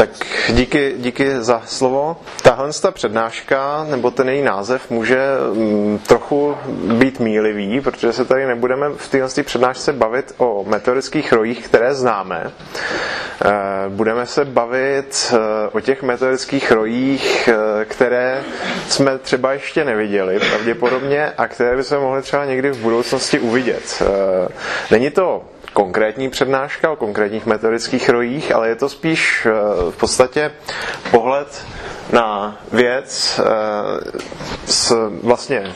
Tak díky za slovo. Tahle přednáška, nebo ten její název, může trochu být mýlivý, protože se tady nebudeme v této přednášce bavit o meteorických rojích, které známe. Budeme se bavit o těch meteorických rojích, které jsme třeba ještě neviděli pravděpodobně a které bychom mohli třeba někdy v budoucnosti uvidět. Není to konkrétní přednáška o konkrétních meteorických rojích, ale je to spíš v podstatě pohled na věc vlastně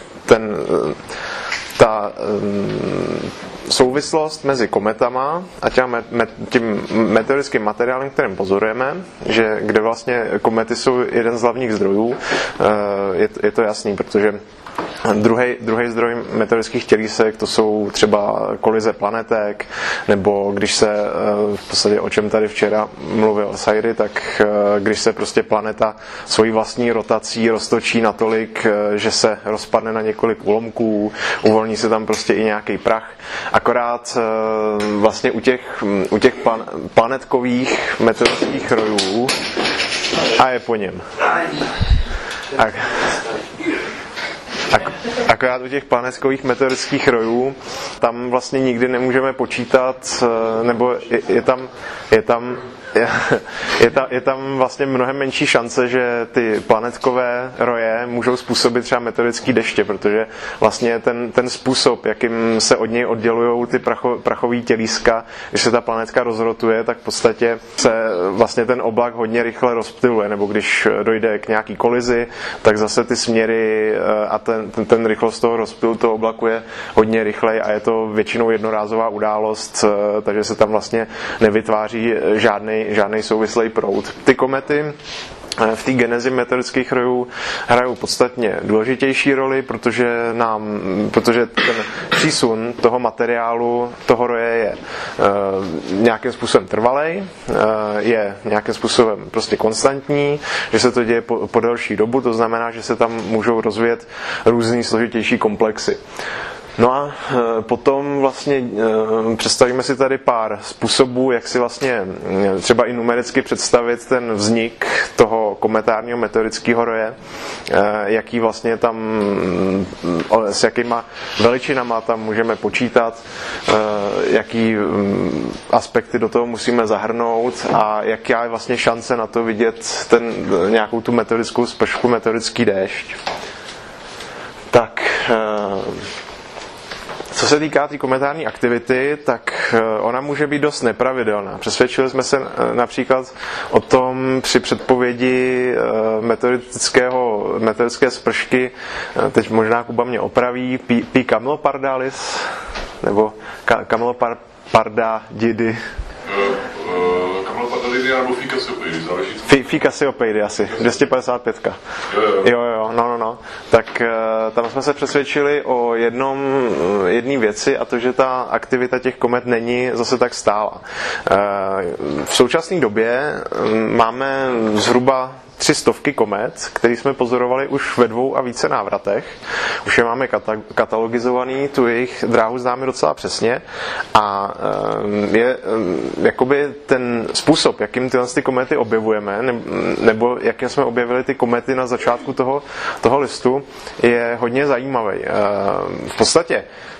ta souvislost mezi kometama a tím meteorickým materiálem, kterým pozorujeme, kde vlastně komety jsou jeden z hlavních zdrojů, je to jasný, protože druhý zdroj meteorických tělísek, to jsou třeba kolize planetek, nebo když se, v podstatě o čem tady včera mluvil Sairi, tak když se prostě planeta svojí vlastní rotací roztočí natolik, že se rozpadne na několik úlomků, uvolní se tam prostě i nějaký prach. Akorát vlastně u těch planetkových meteorických rojů a je po něm. Akorát u těch planetkových meteorických rojů tam vlastně nikdy nemůžeme počítat, nebo je tam vlastně mnohem menší šance, že ty planetkové roje můžou způsobit třeba meteorické deště, protože vlastně ten způsob, jakým se od něj oddělují ty prachové tělíska, když se ta planetka rozrotuje, tak v podstatě se vlastně ten oblak hodně rychle rozptyluje, nebo když dojde k nějaký kolizi, tak zase ty směry a ten rychlost toho rozptylu toho oblaku je hodně rychlej a je to většinou jednorázová událost, takže se tam vlastně nevytváří žádný souvislý proud. Ty komety v té genezi meteorických rojů hrajou podstatně důležitější roli, protože ten přísun toho materiálu, toho roje je nějakým způsobem trvalej, je nějakým způsobem prostě konstantní, že se to děje po delší dobu, to znamená, že se tam můžou rozvíjet různý složitější komplexy. No a potom vlastně představíme si tady pár způsobů, jak si vlastně třeba i numericky představit ten vznik toho kometárního meteorického roje, jaký vlastně tam, s jakýma veličinama tam můžeme počítat, jaký aspekty do toho musíme zahrnout a jaká je vlastně šance na to vidět nějakou tu meteorickou spršku, meteorický déšť. Tak co se týká té kometární aktivity, tak ona může být dost nepravidelná. Přesvědčili jsme se například o tom při předpovědi meteorické spršky, teď možná Kuba mě opraví, P. camelopardalis, nebo camelopardidy. Nebo Phi Cassiopeidy asi, 255. Jo, no. Tak tam jsme se přesvědčili o jedné věci a to, že ta aktivita těch komet není zase tak stála. V současné době máme zhruba 300 komet, které jsme pozorovali už ve 2 a více návratech. Už je máme katalogizovaný, tu jejich dráhu známe docela přesně a je jakoby ten způsob, jakým tyhle komety objevujeme, nebo jakým jsme objevili ty komety na začátku toho listu, je hodně zajímavý. V podstatě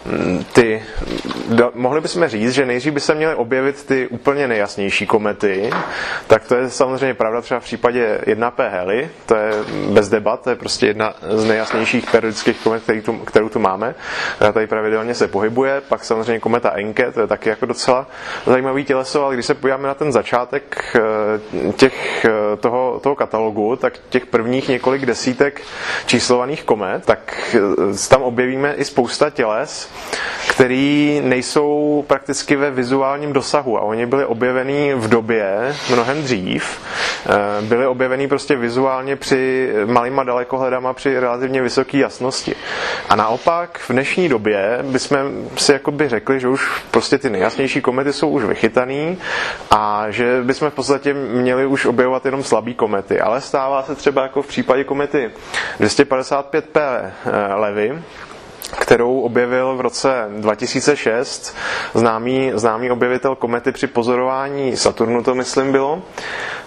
mohli bychom říct, že nejdřív by se měly objevit ty úplně nejjasnější komety, tak to je samozřejmě pravda třeba v případě 1P Halley, to je bez debat, to je prostě jedna z nejjasnějších periodických komet, kterou tu máme. Tady pravidelně se pohybuje, pak samozřejmě kometa Encke, to je taky jako docela zajímavý těleso, ale když se podíváme na ten začátek toho katalogu, tak těch prvních několik desítek číslovaných komet, tak tam objevíme i spousta těles, který nejsou prakticky ve vizuálním dosahu a oni byli objevení v době mnohem dřív. Byly objevení prostě vizuálně při malýma dalekohledama při relativně vysoké jasnosti. A naopak v dnešní době bychom si jakoby řekli, že už prostě ty nejjasnější komety jsou už vychytaný a že bychom v podstatě měli už objevovat jenom slabý komety. Ale stává se třeba jako v případě komety 255P Levy, kterou objevil v roce 2006 známý objevitel komety při pozorování Saturnu, to myslím bylo,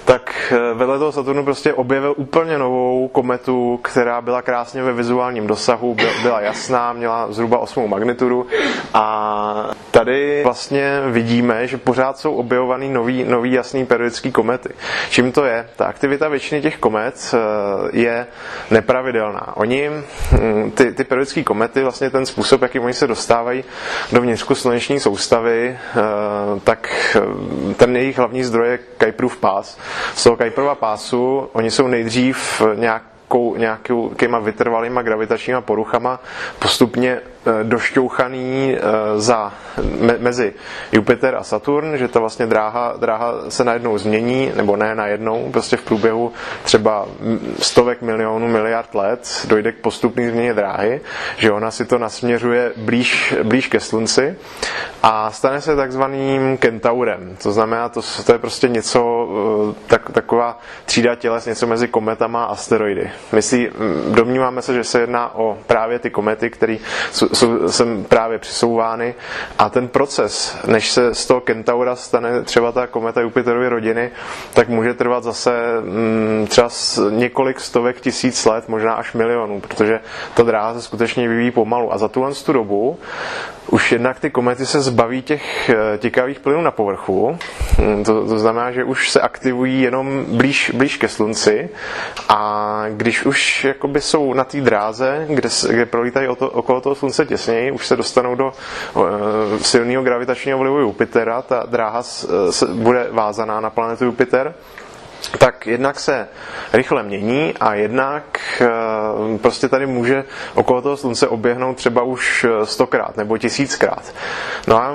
tak vedle toho Saturnu prostě objevil úplně novou kometu, která byla krásně ve vizuálním dosahu, byla jasná, měla zhruba 8. magnitudu a tady vlastně vidíme, že pořád jsou objevovaný nový jasný periodický komety. Čím to je? Ta aktivita většiny těch komet je nepravidelná. Ty periodické komety, vlastně ten způsob, jakým oni se dostávají do vnitřku sluneční soustavy, tak ten jejich hlavní zdroj je Kuiperův pás. Z toho Kuiperova pásu oni jsou nejdřív nějakýma vytrvalýma gravitačníma poruchama postupně došťouchaný mezi Jupiter a Saturn, že ta vlastně dráha se najednou změní, nebo ne najednou, prostě v průběhu třeba stovek milionů miliard let dojde k postupné změně dráhy, že ona si to nasměřuje blíž ke Slunci a stane se takzvaným kentaurem. To znamená, to je prostě něco, taková třída těles, něco mezi kometama a asteroidy. Domníváme se, že se jedná o právě ty komety, které jsou sem právě přisouvány a ten proces, než se z toho kentaura stane třeba ta kometa Jupiterovy rodiny, tak může trvat zase třeba několik stovek tisíc let, možná až milionů, protože ta dráha se skutečně vyvíjí pomalu a za tu dobu už jednak ty komety se zbaví těch tikavých plynů na povrchu, to znamená, že už se aktivují jenom blíž ke Slunci a když už jakoby jsou na té dráze, kde prolítají okolo toho Slunce těsněji, už se dostanou do silného gravitačního vlivu Jupitera, ta dráha bude vázaná na planetu Jupiter, tak jednak se rychle mění a jednak prostě tady může okolo toho Slunce oběhnout třeba už 100krát nebo 1000krát. No a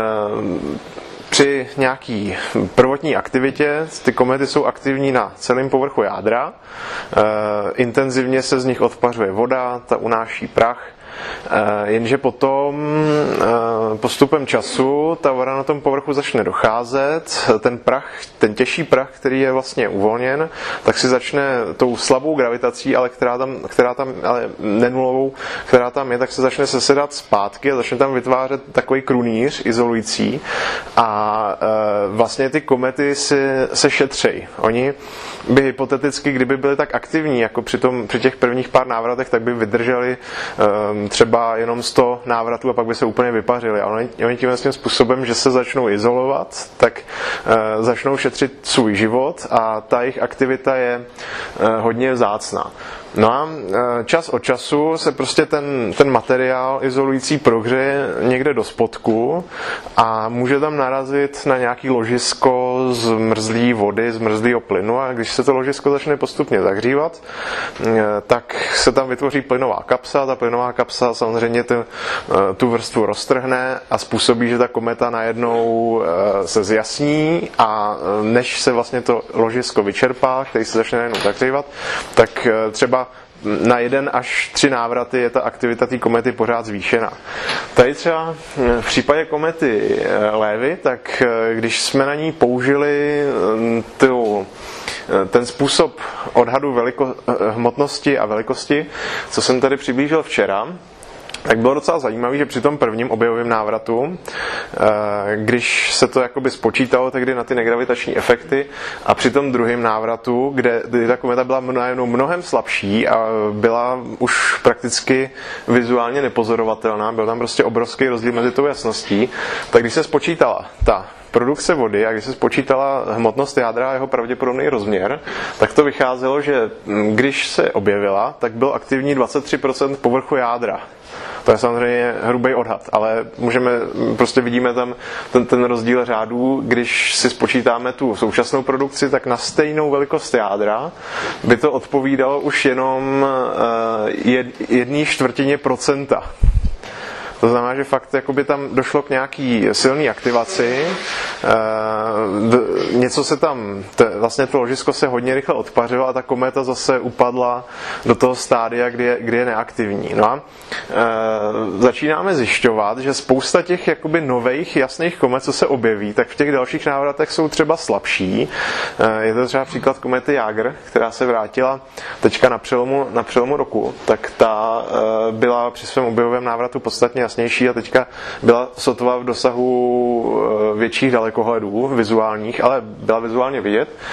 při nějaký prvotní aktivitě ty komety jsou aktivní na celém povrchu jádra, intenzivně se z nich odpařuje voda, ta unáší prach, jenže potom postupem času ta voda na tom povrchu začne docházet, ten těžší prach, který je vlastně uvolněn, tak si začne tou slabou gravitací, ale ale nenulovou, která tam je, tak se začne sesedat zpátky a začne tam vytvářet takový krunýř izolující a vlastně ty komety se šetřejí. Oni by hypoteticky, kdyby byly tak aktivní, jako při těch prvních pár návratech, tak by vydrželi třeba jenom 100 návratů a pak by se úplně vypařili. A oni tím způsobem, že se začnou izolovat, tak začnou šetřit svůj život a ta jejich aktivita je hodně vzácná. No a čas od času se prostě ten materiál izolující prohřeje někde do spodku a může tam narazit na nějaký ložisko zmrzlé vody, zmrzlého plynu a když se to ložisko začne postupně zahřívat, tak se tam vytvoří plynová kapsa. Ta plynová kapsa samozřejmě tu vrstvu roztrhne a způsobí, že ta kometa najednou se zjasní a než se vlastně to ložisko vyčerpá, který se začne najednou zahřívat, tak třeba na 1 až 3 návraty je ta aktivita té komety pořád zvýšená. Tady třeba v případě komety Lévy, tak když jsme na ní použili ten způsob odhadu hmotnosti a velikosti, co jsem tady přiblížil včera, tak bylo docela zajímavé, že při tom prvním objevovém návratu, když se to jakoby spočítalo tehdy na ty negravitační efekty a při tom druhém návratu, kde ta kometa byla mnohem slabší a byla už prakticky vizuálně nepozorovatelná, byl tam prostě obrovský rozdíl mezi tou jasností, tak když se spočítala ta produkce vody a když se spočítala hmotnost jádra a jeho pravděpodobný rozměr, tak to vycházelo, že když se objevila, tak byl aktivní 23% povrchu jádra. To je samozřejmě hrubý odhad, ale vidíme tam ten rozdíl řádů, když si spočítáme tu současnou produkci, tak na stejnou velikost jádra by to odpovídalo už jenom 1/4%. To znamená, že fakt jakoby tam došlo k nějaký silný aktivaci, něco se tam, vlastně to ložisko se hodně rychle odpařilo a ta kometa zase upadla do toho stádia, kdy je neaktivní. No a začínáme zjišťovat, že spousta těch jakoby nových jasných komet, co se objeví, tak v těch dalších návratech jsou třeba slabší. Je to třeba příklad komety Jager, která se vrátila teďka na přelomu roku, tak ta byla při svém objevovém návratu podstatně jasnější a teďka byla sotva v dosahu větších dalekohledů vizuálních, ale byla vizuálně vidět.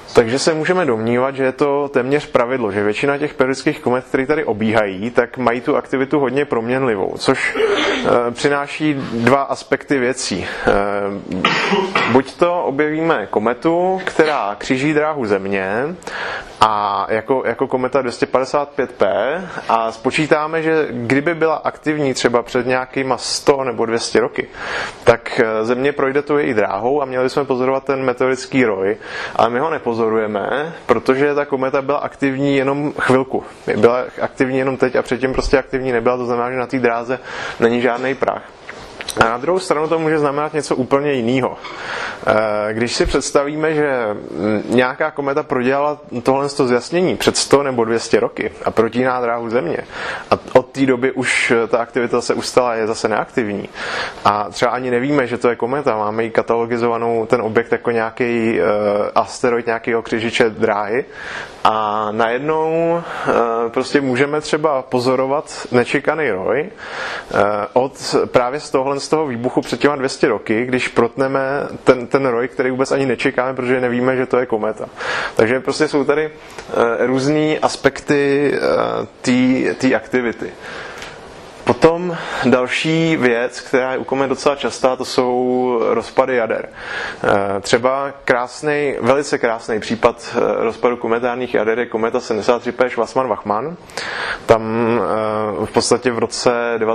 Takže se můžeme domnívat, že je to téměř pravidlo, že většina těch periodických komet, které tady obíhají, tak mají tu aktivitu hodně proměnlivou, což přináší dva aspekty věcí. Buď to objevíme kometu, která kříží dráhu Země, a jako kometa 255P a spočítáme, že kdyby byla aktivní třeba před nějakýma 100 nebo 200 roky, tak Země projde tou její dráhou a měli bychom pozorovat ten meteorický roj, ale my ho nepozorujeme, protože ta kometa byla aktivní jenom chvilku. Byla aktivní jenom teď a předtím prostě aktivní nebyla, to znamená, že na té dráze není žádný prach. A na druhou stranu to může znamenat něco úplně jiného. Když si představíme, že nějaká kometa prodělala tohle zjasnění před 100 nebo 200 roky a protíná dráhu Země a od té doby už ta aktivita se ustala, je zase neaktivní a třeba ani nevíme, že to je kometa, máme ji katalogizovanou ten objekt jako nějaký asteroid, nějakého křižiče dráhy a najednou prostě můžeme třeba pozorovat nečekaný roj od právě z toho výbuchu před těma 200 roky, když protneme ten roj, který vůbec ani nečekáme, protože nevíme, že to je kometa. Takže prostě jsou tady různý aspekty té aktivity. Potom další věc, která je u komet docela častá, to jsou rozpady jader. Třeba velice krásný případ rozpadu kometárních jader je kometa 73P Schwarzmann-Wachmann. Tam v podstatě v roce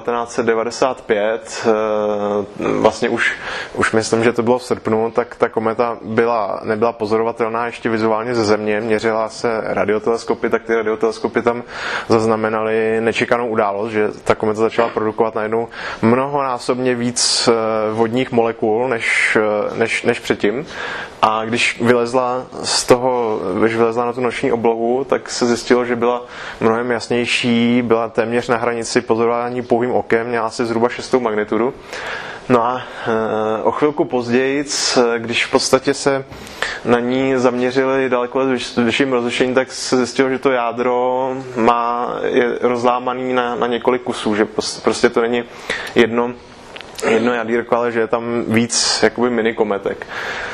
1995, vlastně už myslím, že to bylo v srpnu, tak ta kometa nebyla pozorovatelná ještě vizuálně ze Země, měřila se radioteleskopy, tak ty radioteleskopy tam zaznamenaly nečekanou událost, že ta kometa začala produkovat najednou mnohonásobně víc vodních molekul než předtím. A když vylezla na tu noční oblohu, tak se zjistilo, že byla mnohem jasnější, byla téměř na hranici pozorování pouhým okem, měla asi zhruba 6. magnitudu. No a o chvilku později, když v podstatě se na ní zaměřili daleko vyšším rozlišením, tak se zjistilo, že to jádro je rozlámaný na několik kusů, že prostě to není jedno jadírko, ale že je tam víc jakoby minikometek.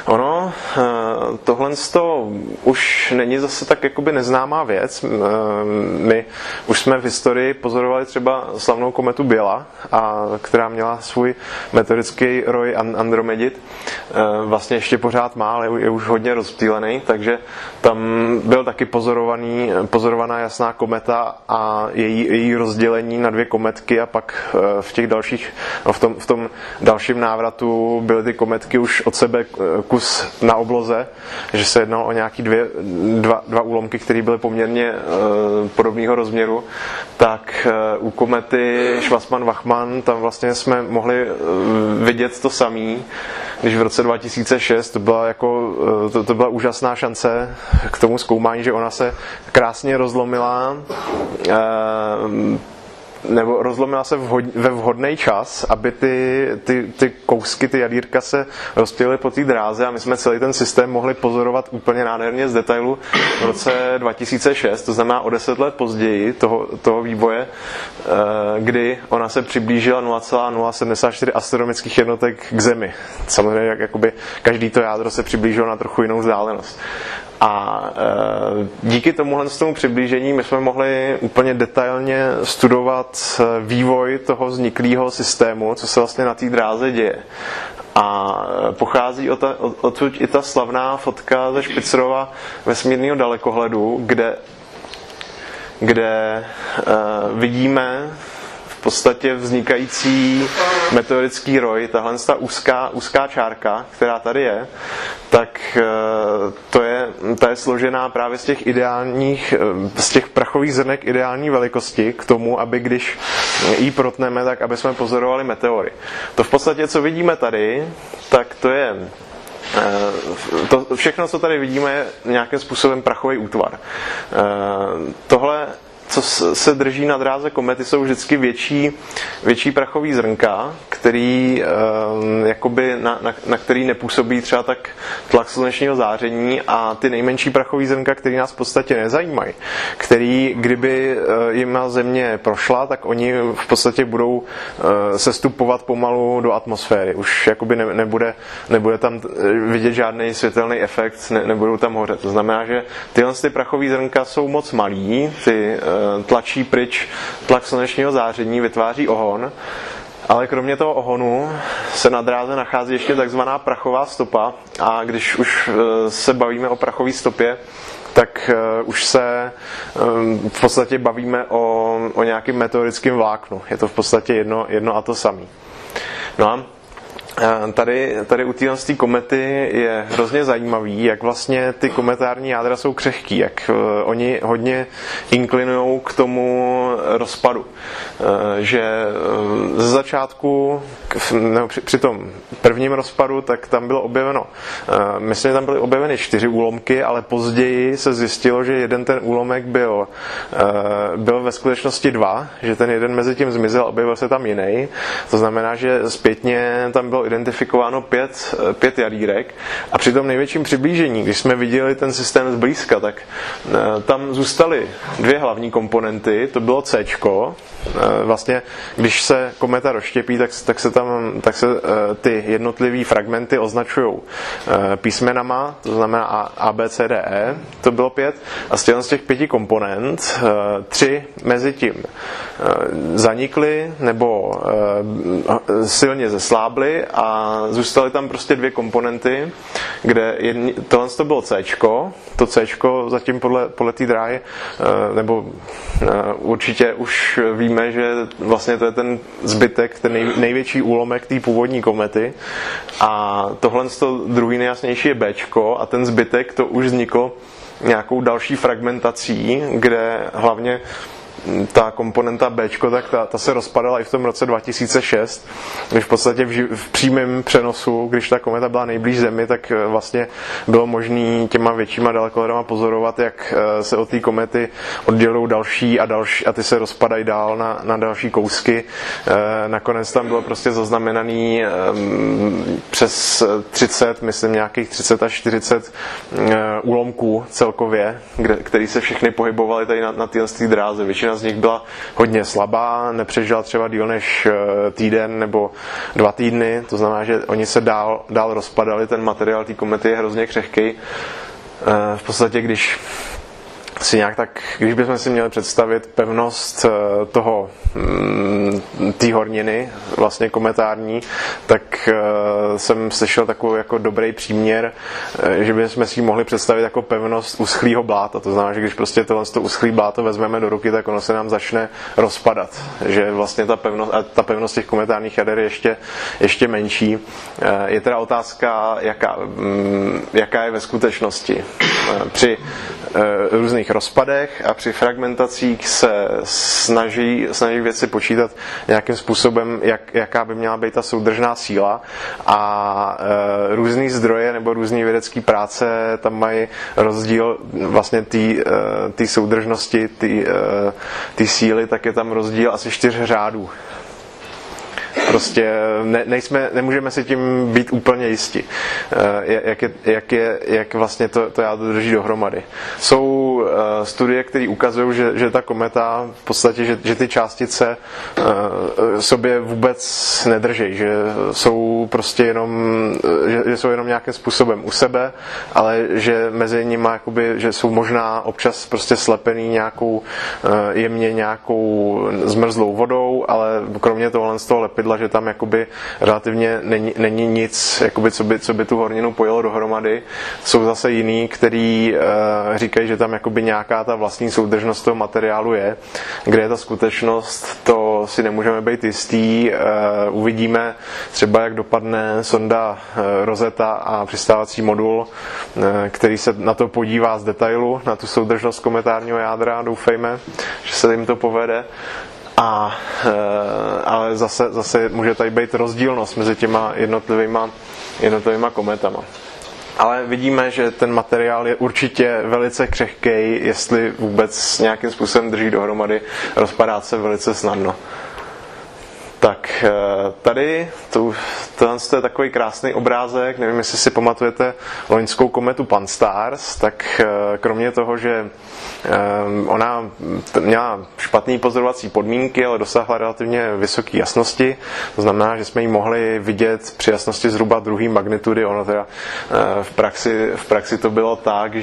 Tohle už není zase tak jakoby neznámá věc. My už jsme v historii pozorovali třeba slavnou kometu Biela, která měla svůj meteorický roj Andromedid. Vlastně ještě pořád má, ale je už hodně rozptýlený, takže tam byl taky pozorovaná jasná kometa a její rozdělení na dvě kometky a pak v tom dalším návratu byly ty kometky už od sebe kus na obloze, že se jednalo o nějaký dva úlomky, které byly poměrně podobného rozměru, tak u komety Schwarzmann-Wachmann tam vlastně jsme mohli vidět to samý, když v roce 2006 to byla úžasná šance k tomu zkoumání, že ona se krásně rozlomila se ve vhodný čas, aby ty kousky, ty jadírka se rozptýlily po té dráze a my jsme celý ten systém mohli pozorovat úplně nádherně z detailu v roce 2006, to znamená o 10 let později toho vývoje, kdy ona se přiblížila 0,074 astronomických jednotek k Zemi. Samozřejmě jakoby každý to jádro se přiblížilo na trochu jinou vzdálenost. A díky tomuhle přiblížení my jsme mohli úplně detailně studovat vývoj toho vzniklého systému, co se vlastně na té dráze děje. A pochází odtud i ta slavná fotka ze Spitzerova vesmírného dalekohledu, kde vidíme v podstatě vznikající meteorický roj, tahle úzká čárka, která tady je, tak ta je složená právě z těch prachových zrnek ideální velikosti k tomu, aby když ji protneme, tak aby jsme pozorovali meteory. To v podstatě, co vidíme tady, tak to je všechno, co tady vidíme, je nějakým způsobem prachový útvar. co se drží na dráze komety, jsou vždycky větší prachový zrnka, který jakoby na který nepůsobí třeba tak tlak slunečního záření, a ty nejmenší prachový zrnka, který nás v podstatě nezajímají, který kdyby jima Země prošla, tak oni v podstatě budou sestupovat pomalu do atmosféry. Už jakoby nebude tam vidět žádný světelný efekt, nebudou tam hořet. To znamená, že tyhle prachové zrnka jsou moc malý, ty tlačí pryč tlak slunečního záření, vytváří ohon, ale kromě toho ohonu se na dráze nachází ještě takzvaná prachová stopa, a když už se bavíme o prachové stopě, tak už se v podstatě bavíme o nějakém meteorickém vláknu. Je to v podstatě jedno a to samé. No a tady u téhle komety je hrozně zajímavý, jak vlastně ty kometární jádra jsou křehký, jak oni hodně inklinují k tomu rozpadu. Že ze začátku, při tom prvním rozpadu, tak tam bylo objeveno, myslím, že tam byly objeveny 4 úlomky, ale později se zjistilo, že jeden ten úlomek byl ve skutečnosti 2, že ten jeden mezi tím zmizel, objevil se tam jiný. To znamená, že zpětně tam bylo identifikováno 5 jadírek, a při tom největším přiblížení, když jsme viděli ten systém zblízka, tak tam zůstaly 2 hlavní komponenty, to bylo Cčko. Vlastně, když se kometa rozštěpí, tak se ty jednotlivé fragmenty označují písmenama, to znamená A, B, C, D, E, to bylo 5, a z těch 5 komponent 3 mezi tím zanikly nebo silně zeslábly, a zůstaly tam prostě 2 komponenty, kde tohle to bylo Cčko, to Cčko zatím podle té dráhy, nebo určitě už víme, že vlastně to je ten zbytek, ten největší úlomek té původní komety, a tohle druhý nejjasnější je Bčko, a ten zbytek to už vzniklo nějakou další fragmentací, kde hlavně ta komponenta Bčko, tak ta se rozpadala i v tom roce 2006, když v podstatě v přímém přenosu, když ta kometa byla nejblíž Zemi, tak vlastně bylo možné těma většíma dalekohledama pozorovat, jak se od té komety oddělují další a ty se rozpadají dál na další kousky. Nakonec tam bylo prostě zaznamenaný přes 30, myslím nějakých 30 až 40 úlomků celkově, který se všechny pohybovaly tady na téhle dráze. Většina z nich byla hodně slabá, nepřežila třeba díl než týden nebo 2 týdny, to znamená, že oni se dál rozpadali, ten materiál té komety je hrozně křehký. V podstatě, když bychom si měli představit pevnost té horniny, vlastně kometární, tak jsem slyšel takový jako dobrý příměr, že bychom si ji mohli představit jako pevnost uschlého bláta. To znamená, že když prostě tohle uschlý bláto vezmeme do ruky, tak ono se nám začne rozpadat. Že vlastně ta pevnost těch kometárních jader je ještě menší. Je teda otázka, jaká je ve skutečnosti. Při různých rozpadech a při fragmentacích se snaží věci počítat nějakým způsobem, jaká by měla být ta soudržná síla, a různý zdroje nebo různý vědecké práce tam mají rozdíl vlastně té soudržnosti, té síly, tak je tam rozdíl asi 4 řádů. Prostě nemůžeme si tím být úplně jisti, jak vlastně to jádro drží dohromady. Jsou studie, které ukazují, že ta kometa v podstatě, že ty částice sobě vůbec nedrží, že jsou prostě že jsou jenom nějakým způsobem u sebe, ale že mezi nimi jakoby, že jsou možná občas prostě slepený jemně nějakou zmrzlou vodou, ale kromě tohle z toho lepidla, že tam jakoby relativně není nic, jakoby, co by tu horninu pojelo dohromady. Jsou zase jiný, který říkají, že tam jakoby nějaká ta vlastní soudržnost toho materiálu je. Kde je ta skutečnost, to si nemůžeme být jistý. Uvidíme třeba, jak dopadne sonda Rosetta a přistávací modul, který se na to podívá z detailu, na tu soudržnost kometárního jádra. Doufejme, že se jim to povede. Ale zase může tady být rozdílnost mezi těma jednotlivýma kometama. Ale vidíme, že ten materiál je určitě velice křehký, jestli vůbec nějakým způsobem drží dohromady, rozpadá se velice snadno. Tak tady, tohle je takový krásný obrázek, nevím, jestli si pamatujete loňskou kometu Pan-STARRS, tak kromě toho, že ona měla špatné pozorovací podmínky, ale dosáhla relativně vysoké jasnosti, to znamená, že jsme ji mohli vidět při jasnosti zhruba 2. magnitudy, ono teda v praxi to bylo tak,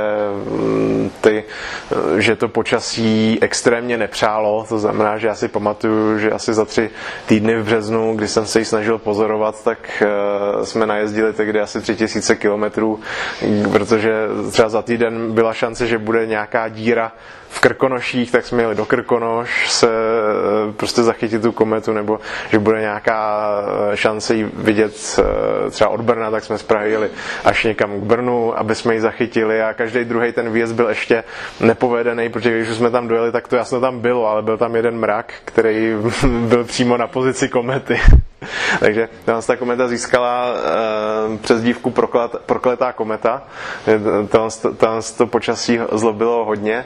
že to počasí extrémně nepřálo, to znamená, že já si pamatuju, že asi za 3 týdny v březnu, kdy jsem se ji snažil pozorovat, tak jsme najezdili tehdy asi 3000 kilometrů, protože třeba za týden byla šance, že bude nějaká díra v Krkonoších, tak jsme jeli do Krkonoš se prostě zachytit tu kometu, nebo že bude nějaká šance ji vidět třeba od Brna, tak jsme z Prahy jeli až někam k Brnu, aby jsme ji zachytili, a každý druhý ten výjezd byl ještě nepovedený, protože když už jsme tam dojeli, tak to jasno tam bylo, ale byl tam jeden mrak, který byl přímo na pozici komety. Takže ta kometa získala přezdívku prokletá kometa. To počasí zlobilo hodně.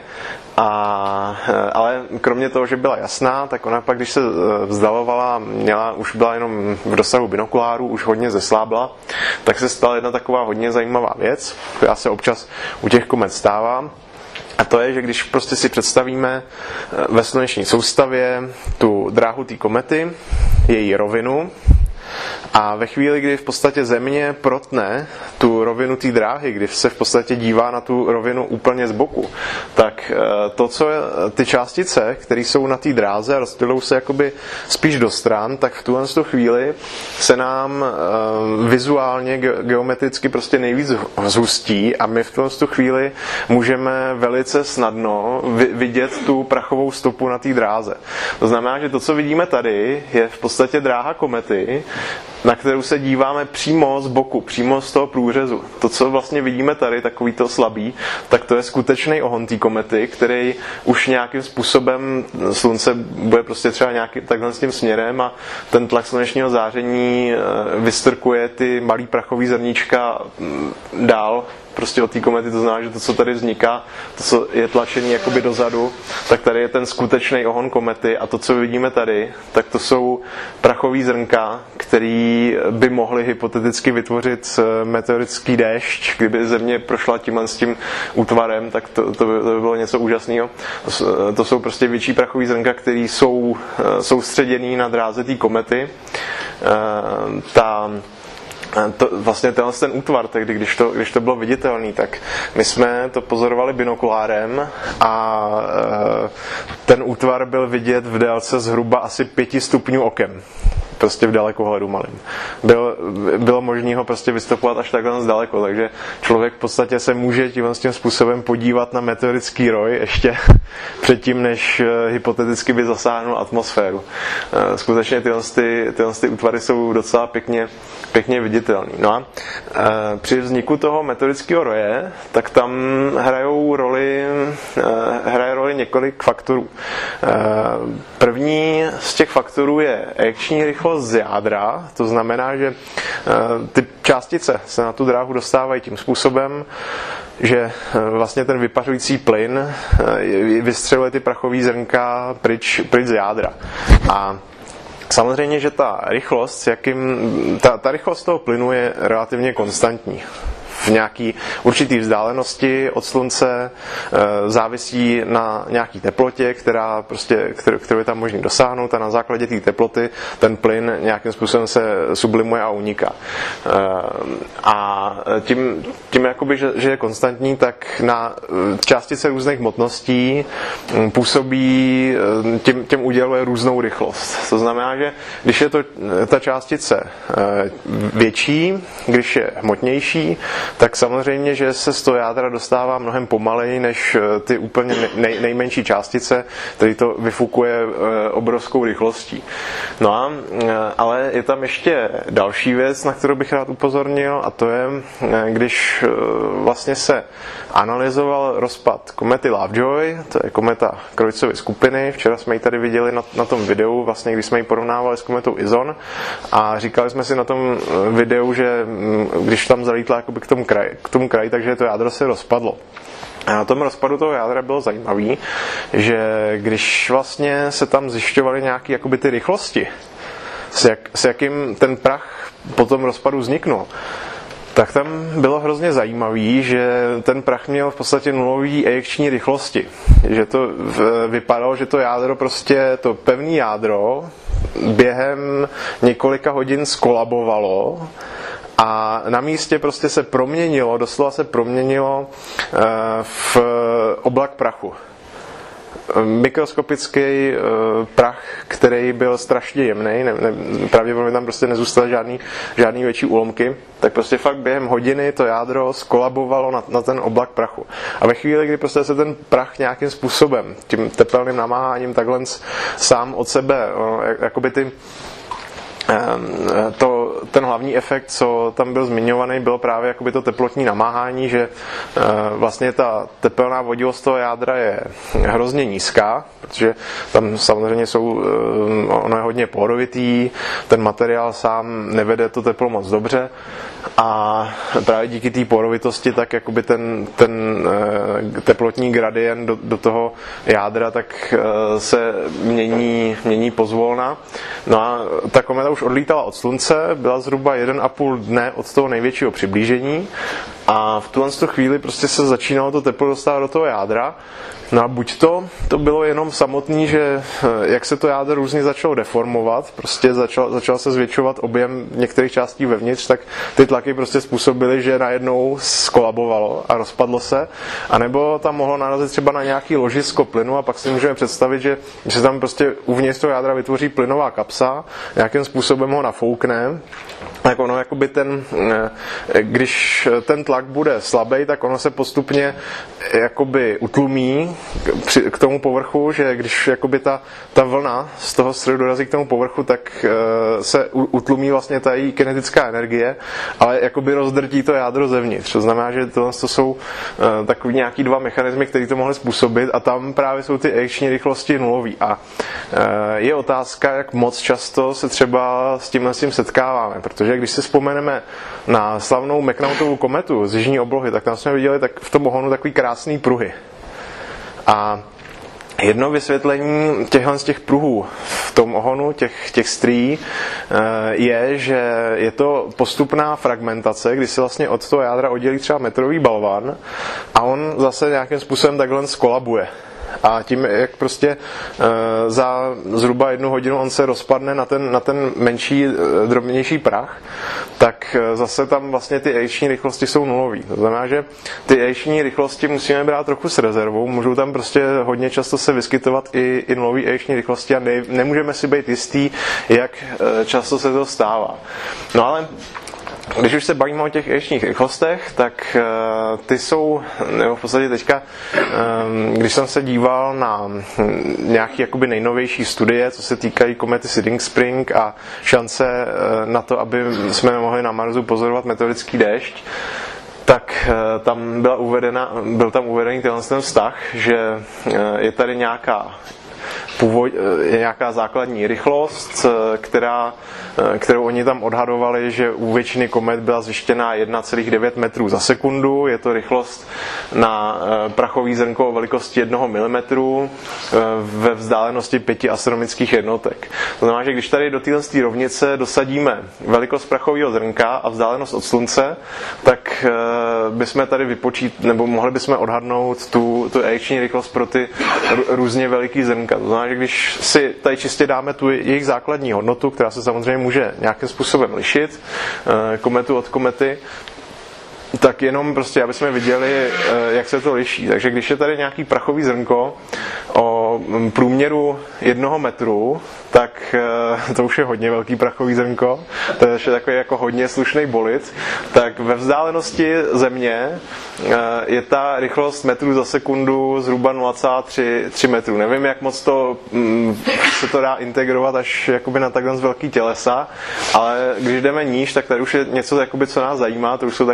Ale kromě toho, že byla jasná, tak ona pak, když se vzdalovala, už byla jenom v dosahu binokulárů, už hodně zeslábla, tak se stala jedna taková hodně zajímavá věc, která se občas u těch komet stává. A to je, že když prostě si představíme ve sluneční soustavě tu dráhu té komety, její rovinu, a ve chvíli, kdy v podstatě Země protne tu rovinu té dráhy, když se v podstatě dívá na tu rovinu úplně z boku, tak to, co je, ty částice, které jsou na té dráze a rozptylou se jakoby spíš do stran, tak v tuhle chvíli se nám vizuálně, geometricky prostě nejvíc zhustí a my v tuhle chvíli můžeme velice snadno vidět tu prachovou stopu na té dráze. To znamená, že to, co vidíme tady, je v podstatě dráha komety, na kterou se díváme přímo z boku, přímo z toho průřezu. To, co vlastně vidíme tady, takový to slabý, tak to je skutečný ohon té komety, který už nějakým způsobem slunce bude prostě třeba nějaký takhle s tím směrem a ten tlak slunečního záření vystrkuje ty malý prachový zrníčka dál prostě od té komety, to znamená, že to, co tady vzniká, to, co je tlačený jakoby dozadu, tak tady je ten skutečný ohon komety a to, co vidíme tady, tak to jsou prachový zrnka, který by mohly hypoteticky vytvořit meteorický déšť, kdyby Země prošla tímhle s tím útvarem, tak to by bylo něco úžasného. To jsou prostě větší prachový zrnka, které jsou soustředěný na dráze té komety. Vlastně ten útvar, tehdy, když to bylo viditelný, tak my jsme to pozorovali binokulárem a ten útvar byl vidět v délce zhruba asi 5 stupňů okem. Prostě v dalekohledu malým. Bylo možné ho prostě vystupovat až takhle zdaleko, takže člověk v podstatě se může tím způsobem podívat na meteorický roj ještě předtím, než hypoteticky by zasáhnul atmosféru. Skutečně tyhle útvary jsou docela pěkně viditelný. No a při vzniku toho meteorického roje, tak tam hraje roli několik faktorů. První z těch faktorů je ejekční rychlost z jádra, to znamená, že ty částice se na tu dráhu dostávají tím způsobem, že vlastně ten vypařující plyn vystřeluje ty prachové zrnka pryč z jádra. A samozřejmě, že ta rychlost, ta rychlost toho plynu je relativně konstantní. V nějaký určitý vzdálenosti od slunce závisí na nějaký teplotě, kterou je tam možné dosáhnout a na základě té teploty ten plyn nějakým způsobem se sublimuje a uniká. A tím jakoby, že je konstantní, tak na částice různých hmotností působí, těm uděluje různou rychlost. To znamená, že když je ta částice větší, když je hmotnější, tak samozřejmě, že se z toho jádra dostává mnohem pomaleji než ty úplně nejmenší částice, který to vyfukuje obrovskou rychlostí. No ale je tam ještě další věc, na kterou bych rád upozornil, a to je, když vlastně se analyzoval rozpad komety Lovejoy, to je kometa Creutzovy skupiny, včera jsme ji tady viděli na tom videu, vlastně když jsme ji porovnávali s kometou Izon a říkali jsme si na tom videu, že když tam zalítla jakoby k tomu k tomu kraji, takže to jádro se rozpadlo. A na tom rozpadu toho jádra bylo zajímavé, že když vlastně se tam zjišťovaly nějaké jakoby ty rychlosti, s jakým ten prach po tom rozpadu vzniknul, tak tam bylo hrozně zajímavý, že ten prach měl v podstatě nulový ejekční rychlosti. Že to vypadalo, že to jádro prostě, to pevné jádro během několika hodin skolabovalo a na místě prostě se proměnilo, doslova se proměnilo v oblak prachu. Mikroskopický prach, který byl strašně jemný, pravděpodobně tam prostě nezůstaly žádný větší úlomky, tak prostě fakt během hodiny to jádro skolabovalo na ten oblak prachu. A ve chvíli, kdy prostě se ten prach nějakým způsobem, tím tepelným namáháním takhle sám od sebe, jakoby ten hlavní efekt, co tam byl zmiňovaný, bylo právě jakoby to teplotní namáhání, že vlastně ta tepelná vodivost toho jádra je hrozně nízká, protože tam samozřejmě ono je hodně porovitý, ten materiál sám nevede to teplo moc dobře a právě díky té porovitosti tak jakoby ten teplotní gradient do toho jádra tak se mění pozvolna. No a ta kometa už odlítala od slunce, byla zhruba 1,5 dne od toho největšího přiblížení a v tuhle chvíli prostě se začínalo to teplo dostávat do toho jádra. No a buď to bylo jenom samotný, že jak se to jádro různě začalo deformovat, prostě začal se zvětšovat objem některých částí vevnitř, tak ty tlaky prostě způsobily, že najednou skolabovalo a rozpadlo se, anebo tam mohlo narazit třeba na nějaký ložisko plynu a pak si můžeme představit, že se tam prostě uvnitř toho jádra vytvoří plynová kapsa, nějakým způsobem ho nafoukne, tak ono jakoby když ten tlak bude slabý, tak ono se postupně jakoby utlumí k tomu povrchu, že když jakoby ta vlna z toho středu dorazí k tomu povrchu, tak se utlumí vlastně ta její kinetická energie, ale jakoby rozdrtí to jádro zevnitř. To znamená, že to jsou takový nějaký dva mechanismy, které to mohly způsobit a tam právě jsou ty ejekční rychlosti nulový. A je otázka, jak moc často se třeba s tímhle setkáváme, protože když si vzpomeneme na slavnou McNaughtovu kometu z jižní oblohy, tak tam jsme viděli tak v tom ohonu takový krásný pruhy. A jedno vysvětlení z těch pruhů v tom ohonu, těch strý, je, že je to postupná fragmentace, kdy se vlastně od toho jádra oddělí třeba metrový balvan a on zase nějakým způsobem takhle skolabuje. A tím, jak prostě za zhruba 1 hodinu on se rozpadne na ten menší, drobnější prach, tak zase tam vlastně ty ejekční rychlosti jsou nulový. To znamená, že ty ejekční rychlosti musíme brát trochu s rezervou, můžou tam prostě hodně často se vyskytovat i nulový ejekční rychlosti a nemůžeme si být jistý, jak často se to stává. No ale když už se bavíme o těch ejekčních rychlostech, tak ty jsou, nebo v podstatě teďka, když jsem se díval na nějaký jakoby nejnovější studie, co se týkají komety Siding Spring a šance na to, aby jsme mohli na Marsu pozorovat meteorický déšť, tak tam byl tam uvedený ten vztah, že je tady nějaká základní rychlost, kterou oni tam odhadovali, že u většiny komet byla zjištěná 1,9 metrů za sekundu. Je to rychlost na prachový zrnko o velikosti 1 mm ve vzdálenosti 5 astronomických jednotek. To znamená, že když tady do téhle rovnice dosadíme velikost prachového zrnka a vzdálenost od slunce, tak bychom tady mohli bychom odhadnout tu ejekční rychlost pro ty různě veliký zrnka. To znamená, že když si tady čistě dáme tu jejich základní hodnotu, která se samozřejmě může nějakým způsobem lišit, kometu od komety, tak jenom prostě, aby jsme viděli, jak se to liší. Takže když je tady nějaký prachový zrnko o průměru 1 metru, tak to už je hodně velký prachový zrnko, to je takový jako hodně slušný bolit, tak ve vzdálenosti Země je ta rychlost metrů za sekundu zhruba 0,3 metrů. Nevím, jak moc se to dá integrovat až jakoby na takhle velký tělesa, ale když jdeme níž, tak tady už je něco, jakoby, co nás zajímá, to už jsou takový ty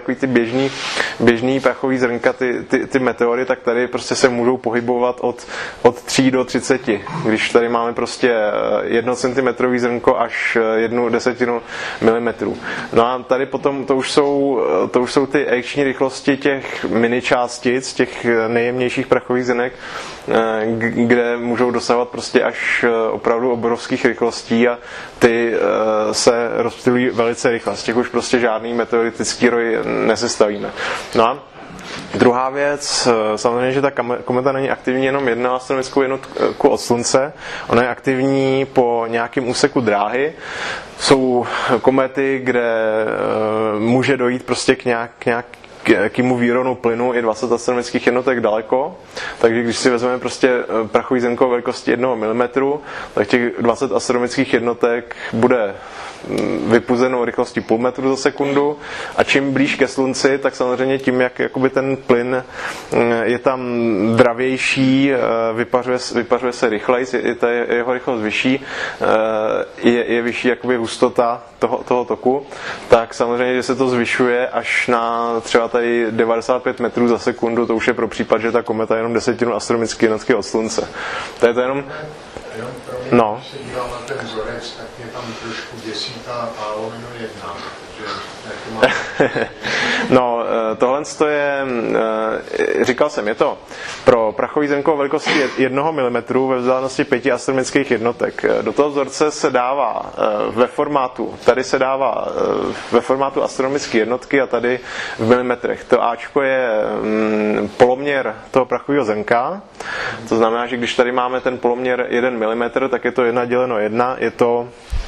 běžný prachový zrnka, ty meteory, tak tady prostě se můžou pohybovat od 3 do 30. Když tady máme prostě 1 cm zrnko až 0,1 mm. No a tady potom to už jsou ty ejekční rychlosti těch miničástic, těch nejjemnějších prachových zrnek, kde můžou dosahovat prostě až opravdu obrovských rychlostí a ty se rozptylují velice rychle. Z těch už prostě žádný meteoritický roj nesestavíme. No a druhá věc, samozřejmě, že ta kometa není aktivní jenom 1 astronomickou jednotku od Slunce, ona je aktivní po nějakém úseku dráhy. Jsou komety, kde může dojít prostě k nějakému výronu plynu i 20 astronomických jednotek daleko. Takže když si vezmeme prostě prachový zrnko velikosti 1 mm, tak těch 20 astronomických jednotek bude vypuzeno rychlostí půl metru za sekundu a čím blíž ke Slunci, tak samozřejmě tím, jak jakoby ten plyn je tam dravější, vypařuje se rychleji, je ta jeho rychlost vyšší, je vyšší jakoby hustota toho toku, tak samozřejmě, že se to zvyšuje až na třeba tady 95 metrů za sekundu, to už je pro případ, že ta kometa je jenom 10 astronomické jednotky od Slunce. To je to jenom no. Když se dívám na ten vzorec, tak mě tam trošku děsí ta A/1, takže jak to má... No, tohle je, říkal jsem, je to pro prachový zrnko velikosti 1 mm ve vzdálenosti 5 astronomických jednotek. Do toho vzorce se dává tady se dává ve formátu astronomické jednotky a tady v milimetrech. To Ačko je poloměr toho prachového zrnka, to znamená, že když tady máme ten poloměr 1 mm, tak je to 1/1, je to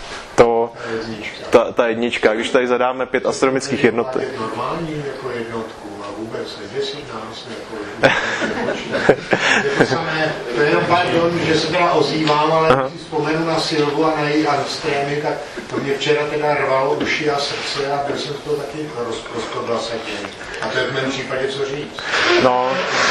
ta jednička. Když tady zadáme 5 astronomických jednotek. Je normální jako jednotku a vůbec neděsí nás jako to je jenom pardon, že se teda ozývám, ale když si vzpomenu na Silvu a na její Armstrémy, tak to mě včera teda rvalo uši a srdce a byl jsem z toho taky rozprostodlasený. A to je v mém případě co říct. No,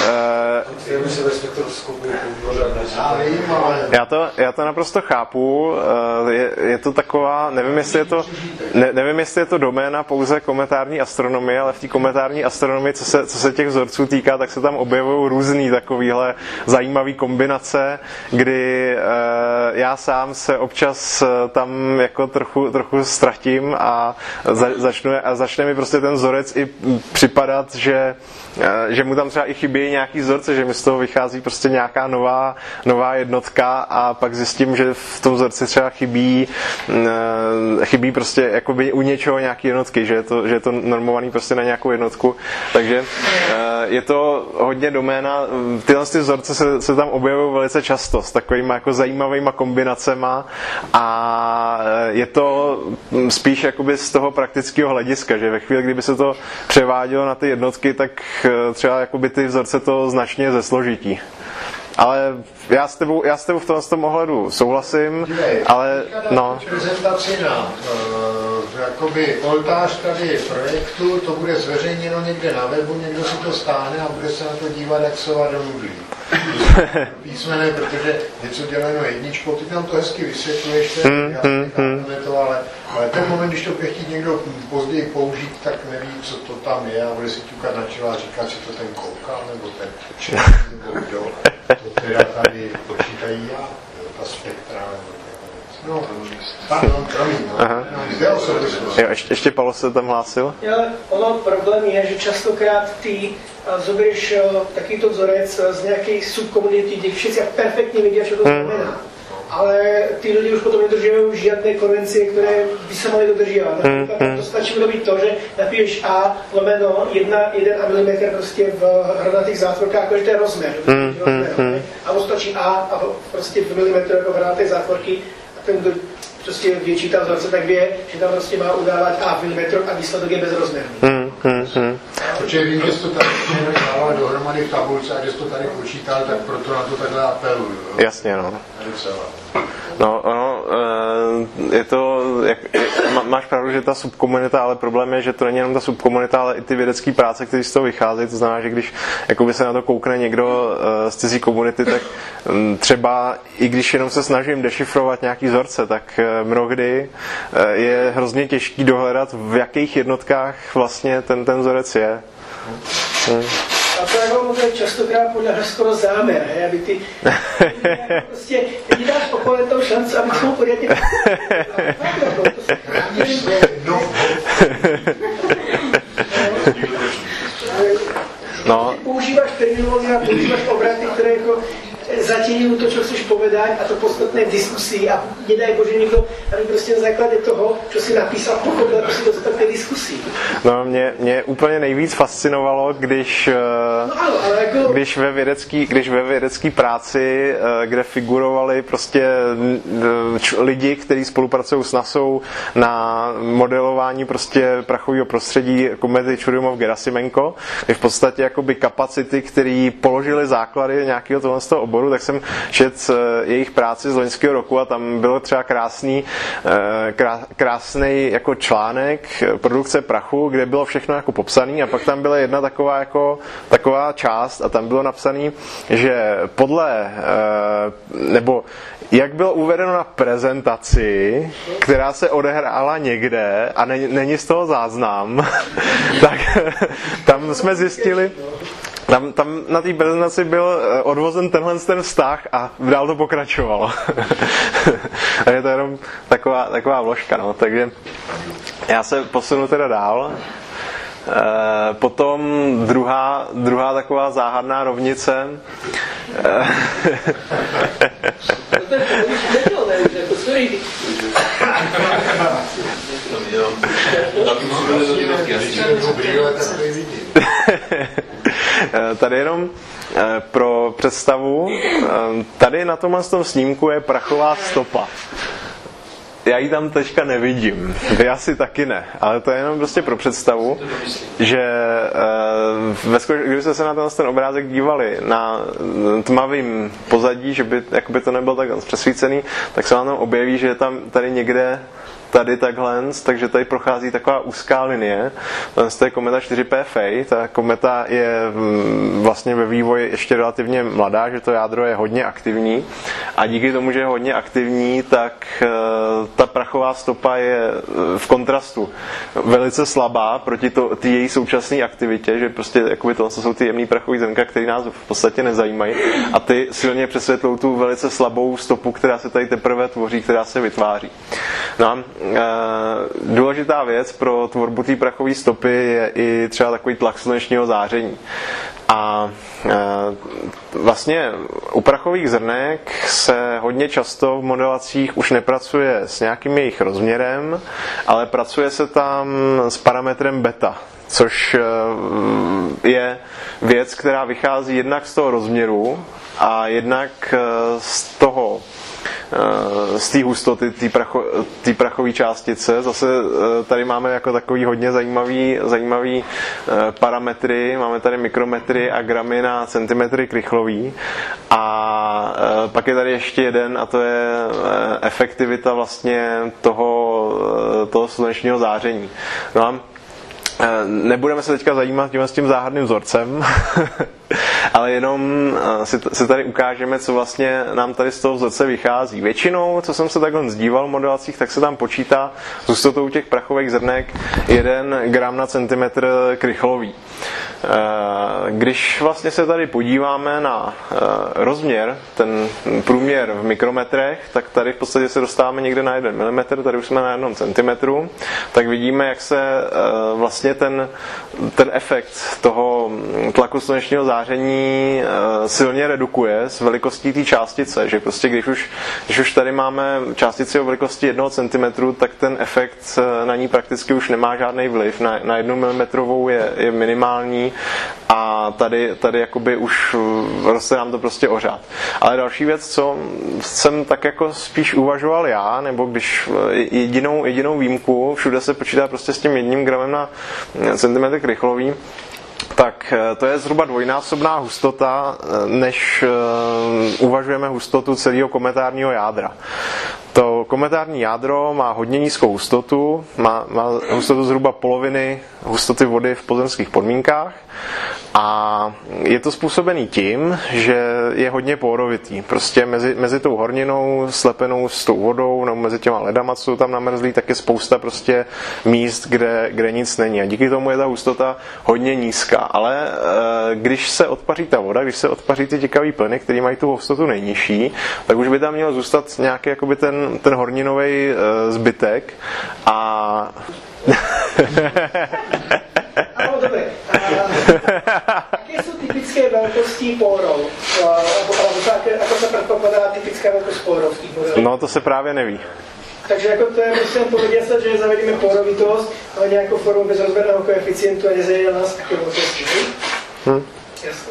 já to naprosto chápu. Je to taková, nevím, jestli je to doména pouze kometární astronomie, ale v té kometární astronomii, co se těch vzorců týká, tak se tam objevují různý takovýhle zajímavý kombinace, kdy já sám se občas tam jako trochu ztratím a začne mi prostě ten vzorec i připadat, že mu tam třeba i chybí nějaký vzorce, že mi z toho vychází prostě nějaká nová jednotka a pak zjistím, že v tom vzorci třeba chybí prostě jakoby u něčeho nějaký jednotky, že je to normovaný prostě na nějakou jednotku. Takže je to hodně doména, tyhle vzorce se tam objevují velice často s takovými jako zajímavými kombinacema a je to spíš jakoby z toho praktického hlediska, že ve chvíli, kdyby se to převádělo na ty jednotky, tak třeba jakoby ty vzorce to značně zesložití. Ale já s tebou v tom ohledu souhlasím, ale no. Prezentaci na jakoby oltář tady projektu, to bude zveřejněno někde na webu, někdo si to stáhne a bude se na to dívat jak sova do nudlí. Písmene, protože něco děláno jedničkou, ty tam to hezky vysvětluješ, ale ten moment, když to bude chtít někdo později použít, tak neví, co to tam je a bude si ťukat na čelo a říkat, si to ten koukal, nebo ten čel, nebo kdo. To teda tady počítají a ta spektra, nebo pardon, promiň, ještě Paolo se tam hlásil? Ono problém je, že častokrát ty zobereš takýto vzorec z nějaké subkomunity, kde všichni perfektně vědí, co to znamená. Ale ty lidi už potom nedržují žádné konvence, které by se mohly dodržovat. To stačí urobit to, že napíšeš A/1 mm prostě v hranatých zátvorkách, jakože to je rozměr. A stačí A prostě v milimetru jako hranatých zátvorky a ten, kdo prostě větší tam vzorce, tak ví, že tam prostě má udávat A v milimetru a výsledek je bezrozměrný. Protože vím, že jsi to tady dával dohromady v tabulce a že jsi to tady počítal, tak proto na to takhle apeluju. Jasně, no. No, je to, máš pravdu, že ta subkomunita, ale problém je, že to není jenom ta subkomunita, ale i ty vědecké práce, které z toho vycházejí, to znamená, že když jakoby se na to koukne někdo z cizí komunity, tak třeba i když jenom se snažím dešifrovat nějaký vzorce, tak mnohdy je hrozně těžký dohledat, v jakých jednotkách vlastně ten vzorec je. A to jako možná častokrát podle skoro záměr, aby ty prostě ti dáš oponentou šanci, aby tomu poriadně no. Používáš terminologii a používáš obraty, které jako zatěňují to, čo chceš povedať, a to podstatné v diskusii, a nedaj Bože někdo, aby prostě na základě toho, co si napísal, pochopil, aby si to dostal v té diskusii. No, mě úplně nejvíc fascinovalo, když ve vědecké práci, kde figurovali prostě lidi, kteří spolupracují s NASou na modelování prostě prachového prostředí komety Churyumov-Gerasimenko, je v podstatě jakoby kapacity, které položili základy nějakého tohle z toho oboru, tak jsem četl jejich práci z loňského roku a tam bylo třeba krásný jako článek produkce prachu, kde bylo všechno jako popsaný, a pak tam byla jedna taková část a tam bylo napsaný, že nebo jak bylo uvedeno na prezentaci, která se odehrála někde a není z toho záznam, tak tam jsme zjistili, tam na té prezentaci byl odvozen ten vztah a dál to pokračovalo. A je to jenom taková vložka, no. Takže já se posunu teda dál. Potom druhá taková záhadná rovnice. Tady jenom pro představu, tady na tomhle snímku je prachová stopa. Já ji tam teďka nevidím, vy asi taky ne, ale to je jenom prostě pro představu, že když jste se na ten obrázek dívali na tmavým pozadí, že by jakoby to nebylo tak přesvícený, tak se vám tam objeví, že je tam tady někde tady takhle, takže tady prochází taková úzká linie. To je kometa 4P Faye. Ta kometa je vlastně ve vývoji ještě relativně mladá, že to jádro je hodně aktivní. A díky tomu, že je hodně aktivní, tak ta prachová stopa je v kontrastu velice slabá proti té její současné aktivitě, že prostě jakoby to jsou ty jemný prachový zrnka, které nás v podstatě nezajímají. A ty silně přesvětlou tu velice slabou stopu, která se tady teprve tvoří, která se vytváří. No a důležitá věc pro tvorbu té prachové stopy je i třeba takový tlak slunečního záření. A vlastně u prachových zrnek se hodně často v modelacích už nepracuje s nějakým jejich rozměrem, ale pracuje se tam s parametrem beta, což je věc, která vychází jednak z toho rozměru a jednak z té hustoty té prachové částice. Zase tady máme jako takový hodně zajímavý parametry, máme tady mikrometry a gramy na centimetry krychlový, a pak je tady ještě jeden, a to je efektivita vlastně toho slunečního záření. No a nebudeme se teďka zajímat s tím záhadným vzorcem, ale jenom si tady ukážeme, co vlastně nám tady z toho vzorce vychází. Většinou, co jsem se takhle zdíval v modelacích, tak se tam počítá s hustotou těch prachových zrnek 1 gram na centimetr krychlový. Když vlastně se tady podíváme na rozměr, ten průměr v mikrometrech, tak tady v podstatě se dostáváme někde na 1 mm, tady už jsme na 1 cm, tak vidíme, jak se vlastně ten efekt toho tlaku slunečního záření silně redukuje s velikostí té částice, že prostě když už tady máme částici o velikosti 1 cm, tak ten efekt na ní prakticky už nemá žádný vliv, na 1 mm je minimální, a tady jakoby už roste nám to prostě o řád. Ale další věc, co jsem tak jako spíš uvažoval já, nebo když jedinou výjimku, všude se počítá prostě s tím 1 gramem na centimetr krychlový, tak to je zhruba dvojnásobná hustota, než uvažujeme hustotu celého kometárního jádra. kometární jádro má hodně nízkou hustotu, má hustotu zhruba poloviny hustoty vody v pozemských podmínkách a je to způsobený tím, že je hodně porovitý. Prostě mezi tou horninou slepenou s tou vodou nebo mezi těma ledama, co jsou tam namrzlý, tak je spousta prostě míst, kde nic není. A díky tomu je ta hustota hodně nízká. Ale když se odpaří ta voda, když se odpaří ty těkavý plyny, které mají tu hustotu nejnižší, tak už by tam měl zůstat nějaký jakoby ten horninový zbytek a Ano, dobré. Jaké jsou typické velkosti pórov? Ako se předpokládá typická velkost pórov? No, to se právě neví. Takže jako to je, musím povedať sa, že zavedeme pórovitosť, ale nejakou formou bezrozmerného koeficientu a nezajde nás aké velkosti. Jasne.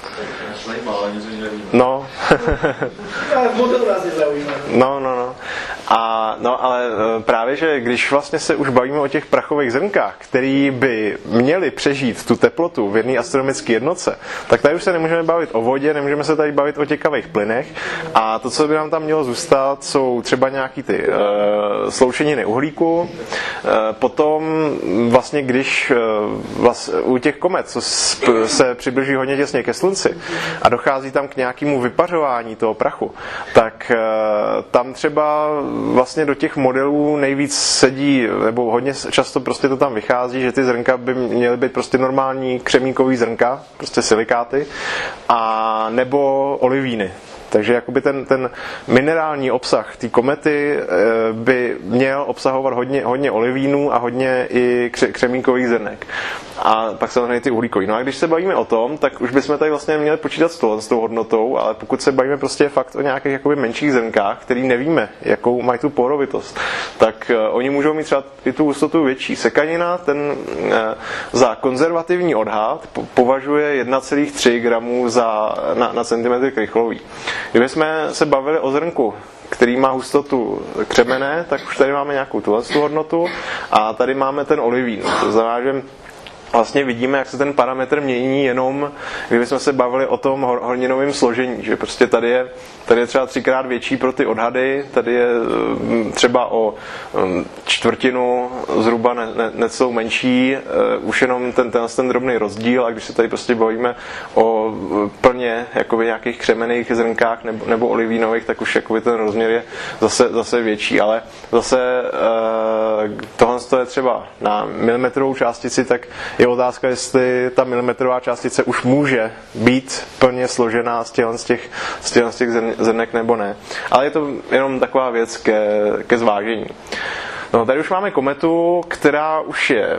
No. Ale v modelu nás nezaujíma. No. Ale právě, že když vlastně se už bavíme o těch prachových zrnkách, který by měli přežít tu teplotu v jedné astronomické jednotce, tak tady už se nemůžeme bavit o vodě, nemůžeme se tady bavit o těkavých plynech a to, co by nám tam mělo zůstat, jsou třeba nějaký ty sloučeniny uhlíku. Potom vlastně, když u těch komet, co se přibližují hodně těsně ke slunci a dochází tam k nějakému vypařování toho prachu, tak tam třeba vlastně do těch modelů nejvíc sedí, nebo hodně často prostě to tam vychází, že ty zrnka by měly být prostě normální křemíkový zrnka, prostě silikáty, a nebo olivíny. Takže jakoby ten minerální obsah té komety by měl obsahovat hodně olivínů a hodně i křemíkových zrnek. A pak samozřejmě ty uhlíkový. No a když se bavíme o tom, tak už bychom tady vlastně měli počítat s tou hodnotou, ale pokud se bavíme prostě fakt o nějakých jakoby menších zrnkách, který nevíme, jakou mají tu porovitost, tak oni můžou mít třeba i tu hustotu větší. Sekanina ten za konzervativní odhad považuje 1,3 gramů na centimetr krychlový. Kdybychom se bavili o zrnku, který má hustotu křemene, tak už tady máme nějakou tu hodnotu a tady máme ten olivín. To znamená, že vlastně vidíme, jak se ten parametr mění jenom, kdybychom se bavili o tom horninovém složení, že prostě tady je třeba 3x větší pro ty odhady, tady je třeba o čtvrtinu zhruba necelou menší, už jenom ten drobný rozdíl, a když se tady prostě bavíme o plně jakoby nějakých křemenných zrnkách nebo olivínových, tak už jakoby ten rozměr je zase větší, ale zase tohle je třeba na milimetrovou částici, tak je otázka, jestli ta milimetrová částice už může být plně složená z těch zrnek nebo ne. Ale je to jenom taková věc ke zvážení. No, tady už máme kometu, která už je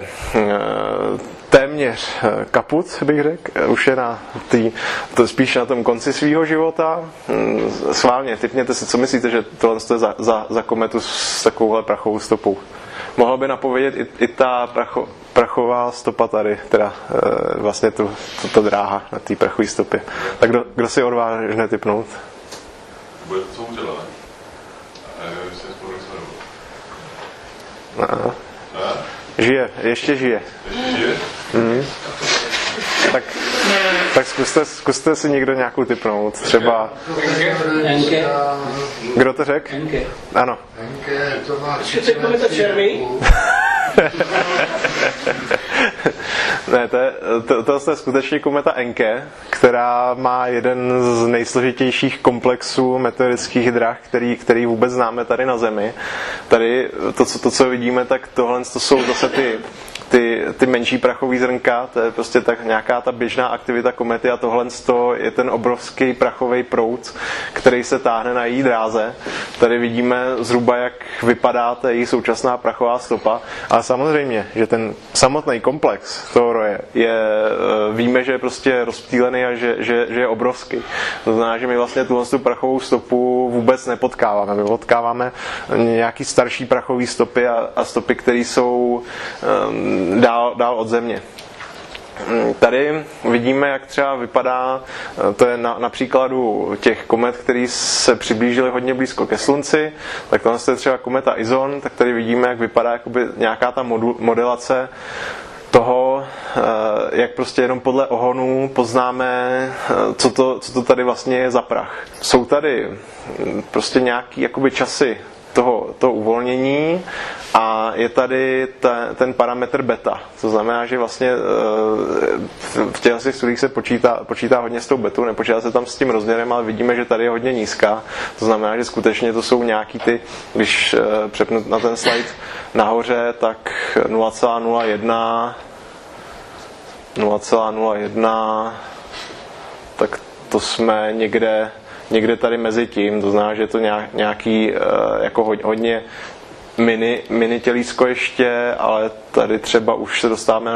téměř kaput, bych řekl. Už je to spíš na tom konci svého života. Schválně, tipněte si, co myslíte, že tohle je za kometu s takovouhle prachovou stopou. Mohla by napovědět i ta prachová stopa tady, teda vlastně ta dráha na té prachové stopě. Tak kdo si odvážne tipnout? Bude to co udělat, ne? Žije, ještě žije. Tak zkuste si někdo nějakou tipnout. Třeba... Enke. Kdo to řekl? Enke. Ano. Enke, to má Ne, to je skutečně kometa Encke, která má jeden z nejsložitějších komplexů meteorických drah, který vůbec známe tady na Zemi. Tady to, co vidíme, tak tohle to jsou zase ty menší prachové zrnka, to je prostě tak nějaká ta běžná aktivita komety a tohle je ten obrovský prachový proud, který se táhne na její dráze. Tady vidíme zhruba, jak vypadá ta její současná prachová stopa, ale samozřejmě, že ten samotný komplex toho roje víme, že je prostě rozptýlený a že je obrovský. To znamená, že my vlastně tu prachovou stopu vůbec nepotkáváme. My potkáváme nějaký starší prachové stopy a stopy, které jsou dál od Země. Tady vidíme, jak třeba vypadá, to je na příkladu těch komet, které se přiblížily hodně blízko ke Slunci, tak tohle je třeba kometa Izon, tak tady vidíme, jak vypadá jakoby nějaká ta modelace toho, jak prostě jenom podle ohonů poznáme, co to tady vlastně je za prach. Jsou tady prostě nějaký jakoby časy toho uvolnění a je tady ten parametr beta. To znamená, že vlastně v těch studiích se počítá hodně s tou betou, nepočítá se tam s tím rozměrem, ale vidíme, že tady je hodně nízká. To znamená, že skutečně to jsou nějaký ty, když přepnu na ten slide nahoře, tak 0,01, tak to jsme někde tady mezi tím, to znamená, že je to nějaký jako hodně mini tělísko ještě, ale tady třeba už se dostáváme na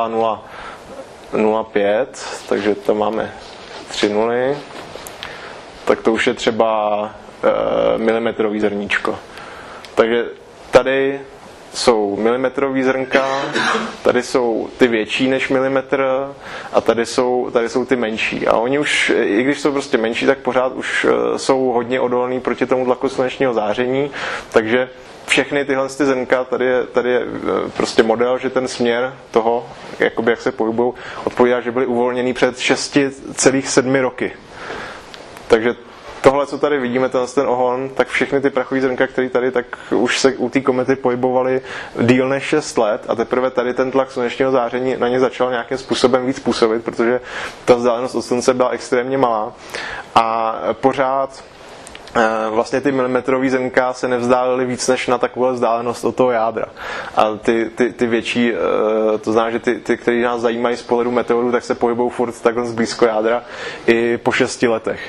0,005, takže tam máme 3 nuly, tak to už je třeba milimetrový zrníčko. Takže tady jsou milimetrový zrnka, tady jsou ty větší než milimetr a tady jsou ty menší. A oni už, i když jsou prostě menší, tak pořád už jsou hodně odolní proti tomu tlaku slunečního záření, takže všechny tyhle zrnka, tady je prostě model, že ten směr toho, jakoby jak se pohybují, odpovídá, že byly uvolněný před 6,7 roky. Takže tohle, co tady vidíme, ten ohon, tak všechny ty prachové zrnka, které tady, tak už se u té komety pohybovaly díl než 6 let a teprve tady ten tlak slunečního záření na ně začal nějakým způsobem víc působit, protože ta vzdálenost od slunce byla extrémně malá a pořád vlastně ty milimetrový zrnka se nevzdálily víc než na takovou vzdálenost od toho jádra. A ty větší, to znamená, že ty, které nás zajímají z pohledu meteorů, tak se pohybují furt takhle blízko jádra i po 6 letech.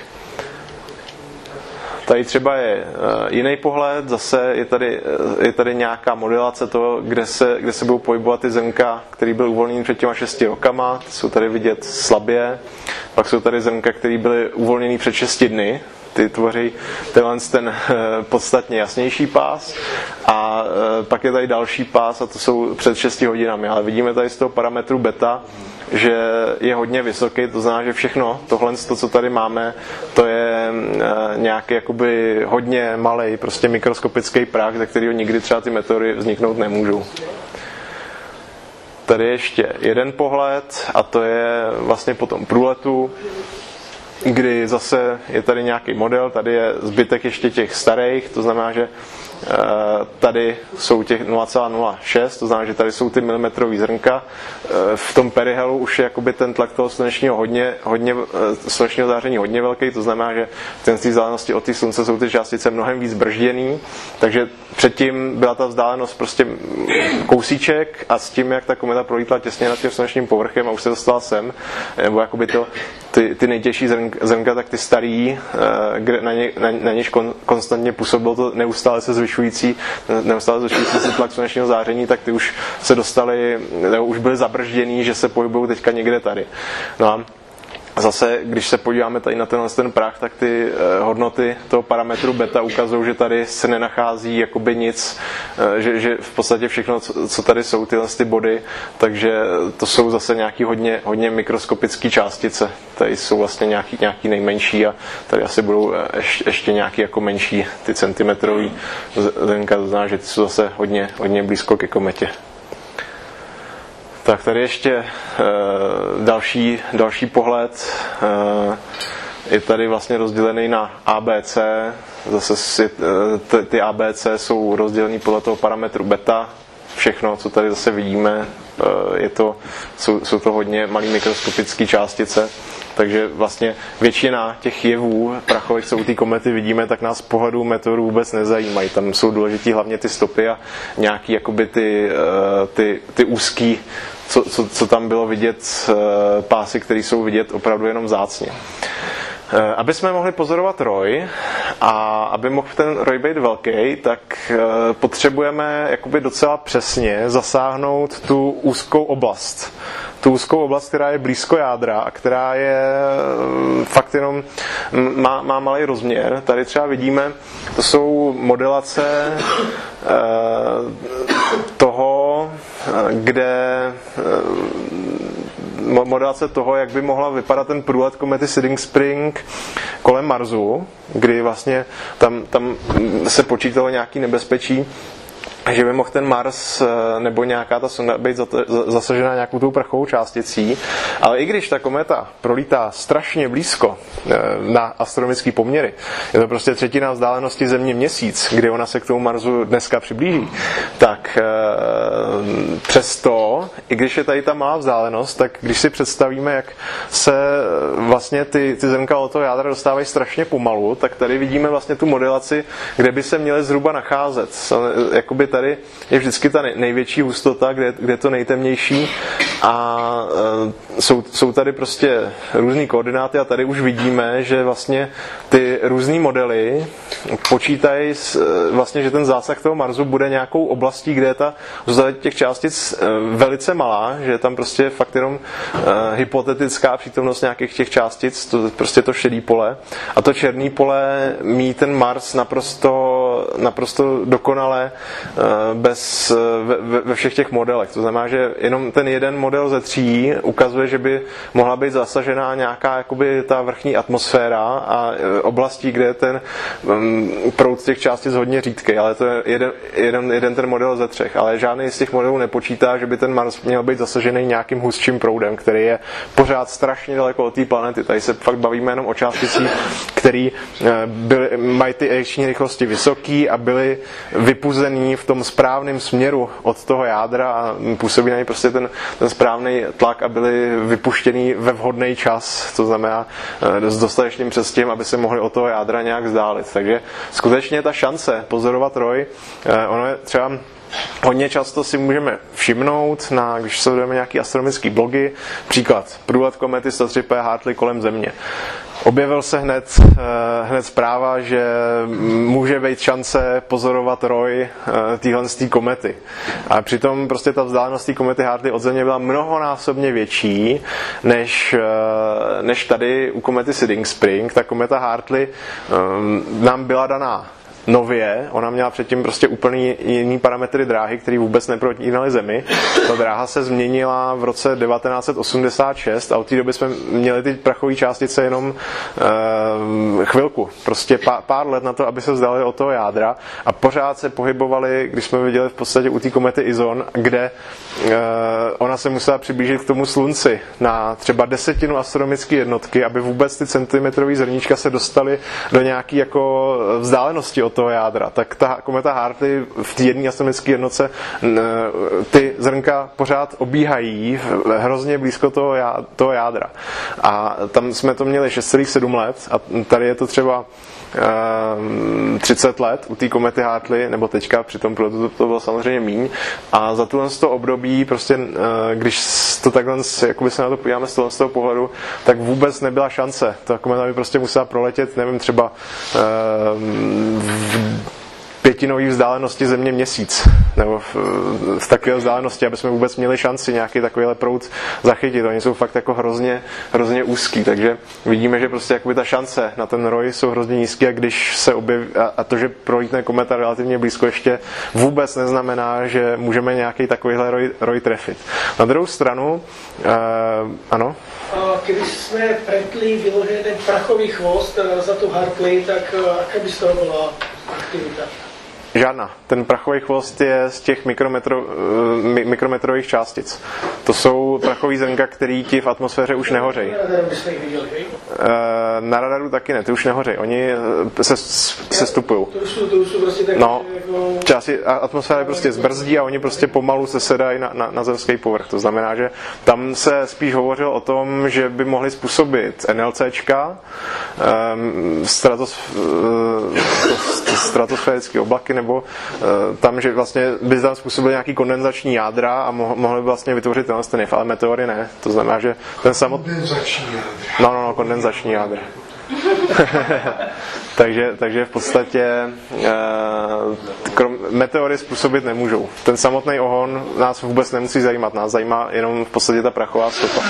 Tady třeba je jiný pohled, zase je tady nějaká modelace toho, kde se budou pohybovat ty zrnka, které byly uvolněny před těma 6 rokama, ty jsou tady vidět slabě, pak jsou tady zrnka, které byly uvolněny před 6 dny, ty tvoří ten podstatně jasnější pás a pak je tady další pás a to jsou před 6 hodinami, ale vidíme tady z toho parametru beta, že je hodně vysoký, to znamená, že všechno tohle, co tady máme, to je nějaký jakoby hodně malej, prostě mikroskopický prach, ze kterého nikdy třeba ty meteory vzniknout nemůžou. Tady ještě jeden pohled a to je vlastně po tom průletu, kdy zase je tady nějaký model, tady je zbytek ještě těch starých, to znamená, že tady jsou těch 0,06, to znamená, že tady jsou ty milimetrový zrnka. V tom perihelu už je jakoby ten tlak toho slunečního slunečního záření hodně velký, to znamená, že v té vzdálenosti od té slunce jsou ty částice mnohem víc bržděný, takže předtím byla ta vzdálenost prostě kousíček a s tím, jak ta kometa prolítla těsně nad tím slunečním povrchem a už se dostala sem, nebo jakoby ty nejtěžší zrnka, tak ty starý, na něž konstantně působilo to neustále se zvyšující se tlak slunečního záření, tak ty už se dostali, už byly zabržděný, že se pohybují teďka někde tady. No a zase, když se podíváme tady na ten prach, tak ty hodnoty toho parametru beta ukazují, že tady se nenachází jakoby nic, že v podstatě všechno, co tady jsou, tyhle ty body, takže to jsou zase nějaký hodně mikroskopické částice. Tady jsou vlastně nějaký nejmenší a tady asi budou ještě nějaký jako menší, ty centimetrový zrnka, to znamená, že ty jsou zase hodně blízko ke kometě. Tak tady ještě další pohled. Je tady vlastně rozdělený na ABC. Zase ty ABC jsou rozdělený podle toho parametru beta. Všechno, co tady zase vidíme, jsou to hodně malé mikroskopické částice. Takže vlastně většina těch jevů prachových, co u té komety vidíme, tak nás z pohledu meteorů vůbec nezajímají. Tam jsou důležitý hlavně ty stopy a nějaký jakoby ty úzký, co tam bylo vidět, pásy, které jsou vidět opravdu jenom vzácně. Aby jsme mohli pozorovat ROI a aby mohl ten ROI být velký, tak potřebujeme jakoby docela přesně zasáhnout tu úzkou oblast. Tu úzkou oblast, která je blízko jádra a která je fakt jenom má malý rozměr. Tady třeba vidíme, to jsou modelace toho, modelace toho, jak by mohla vypadat ten průlet komety Siding Spring kolem Marsu, kdy vlastně tam se počítalo nějaký nebezpečí že by mohl ten Mars nebo nějaká ta sonda být zasažena nějakou tou prachovou částicí. Ale i když ta kometa prolítá strašně blízko na astronomické poměry, je to prostě třetina vzdálenosti Země Měsíc, kdy ona se k tomu Marsu dneska přiblíží, tak přesto, i když je tady ta malá vzdálenost, tak když si představíme, jak se vlastně ty zrnka od toho jádra dostávají strašně pomalu, tak tady vidíme vlastně tu modelaci, kde by se měly zhruba nacházet. Jakoby tady je vždycky ta největší hustota, kde je to nejtemnější a jsou tady prostě různý koordináty a tady už vidíme, že vlastně ty různý modely počítají vlastně, že ten zásah toho Marsu bude nějakou oblastí, kde je ta hustota těch částic velice malá, že je tam prostě fakt jenom hypotetická přítomnost nějakých těch částic, prostě to šedý pole a to černý pole mí ten Mars naprosto dokonale ve všech těch modelech. To znamená, že jenom ten jeden model ze 3 ukazuje, že by mohla být zasažená nějaká jakoby ta vrchní atmosféra a oblastí, kde je ten proud těch částic hodně řídký, ale to je jeden ten model ze 3. Ale žádný z těch modelů nepočítá, že by ten Mars měl být zasažený nějakým hustším proudem, který je pořád strašně daleko od té planety. Tady se fakt bavíme jenom o částicích, které mají ty eječní rychlosti vysoký a byly vypuzený v tom správném směru od toho jádra a působí na ně prostě ten správný tlak a byly vypuštěný ve vhodný čas, to znamená s dostatečným předstihem, aby se mohli od toho jádra nějak vzdálit. Takže skutečně ta šance pozorovat ROI, ono je třeba hodně často si můžeme všimnout, když sledujeme nějaký astronomický blogy, příklad průlet komety 103P Hartley kolem Země. Objevil se hned zpráva, že může být šance pozorovat ROI téhle komety. A přitom prostě ta vzdálenost té komety Hartley od Země byla mnohonásobně větší než tady u komety Siding Spring. Ta kometa Hartley nám byla daná nově, ona měla předtím prostě úplně jiný parametry dráhy, které vůbec neprotínaly Zemi. Ta dráha se změnila v roce 1986 a od té doby jsme měli ty prachové částice jenom chvilku, prostě pár let na to, aby se vzdali od toho jádra a pořád se pohybovali, když jsme viděli v podstatě u té komety Izon, kde ona se musela přiblížit k tomu slunci na třeba 10 astronomické jednotky, aby vůbec ty centimetrový zrníčka se dostaly do nějaké jako vzdálenosti od toho jádra. Tak ta kometa Hartley v té jedné astronomické jednotce ty zrnka pořád obíhají hrozně blízko toho jádra. A tam jsme to měli 6,7 let a tady je to třeba 30 let u té komety Hartley, nebo teďka, přitom to bylo samozřejmě míň. A za tohle období, prostě, když to takhle, jakoby se na to podíváme z toho pohledu, tak vůbec nebyla šance. Ta kometa by prostě musela proletět, nevím, třeba pětinový vzdálenosti Země Měsíc, nebo v takové vzdálenosti, aby jsme vůbec měli šanci nějaký takovýhle proud zachytit. Oni jsou fakt jako hrozně úzký, takže vidíme, že prostě jakoby ta šance na ten ROI jsou hrozně nízké a když se objeví, a to, že prolítne kometa relativně blízko, ještě vůbec neznamená, že můžeme nějaký takovýhle ROI trefit. Na druhou stranu, ano? Keby jsme pretli vyložený ten prachový chvost za tu Hartley, tak jaká by z toho byla aktivita? Žádná. Ten prachový chvost je z těch mikrometrových částic. To jsou prachový zrnka, který ti v atmosféře už nehořejí. Na radaru taky ne, ty už nehořejí. Oni se stupují. To jsou prostě tak, no, jako... části atmosféry prostě zbrzdí a oni prostě pomalu se sedají na zemský povrch. To znamená, že tam se spíš hovořilo o tom, že by mohli způsobit NLCčka, stratosférické oblaky, nebo tam, že vlastně by tam způsobil nějaký kondenzační jádra a mohli by vlastně vytvořit ten jev, ale meteory ne. To znamená, že ten samotný... Kondenzační jádra. No, kondenzační jádra. takže v podstatě meteory způsobit nemůžou. Ten samotný ohon nás vůbec nemusí zajímat. Nás zajímá jenom v podstatě ta prachová stopa.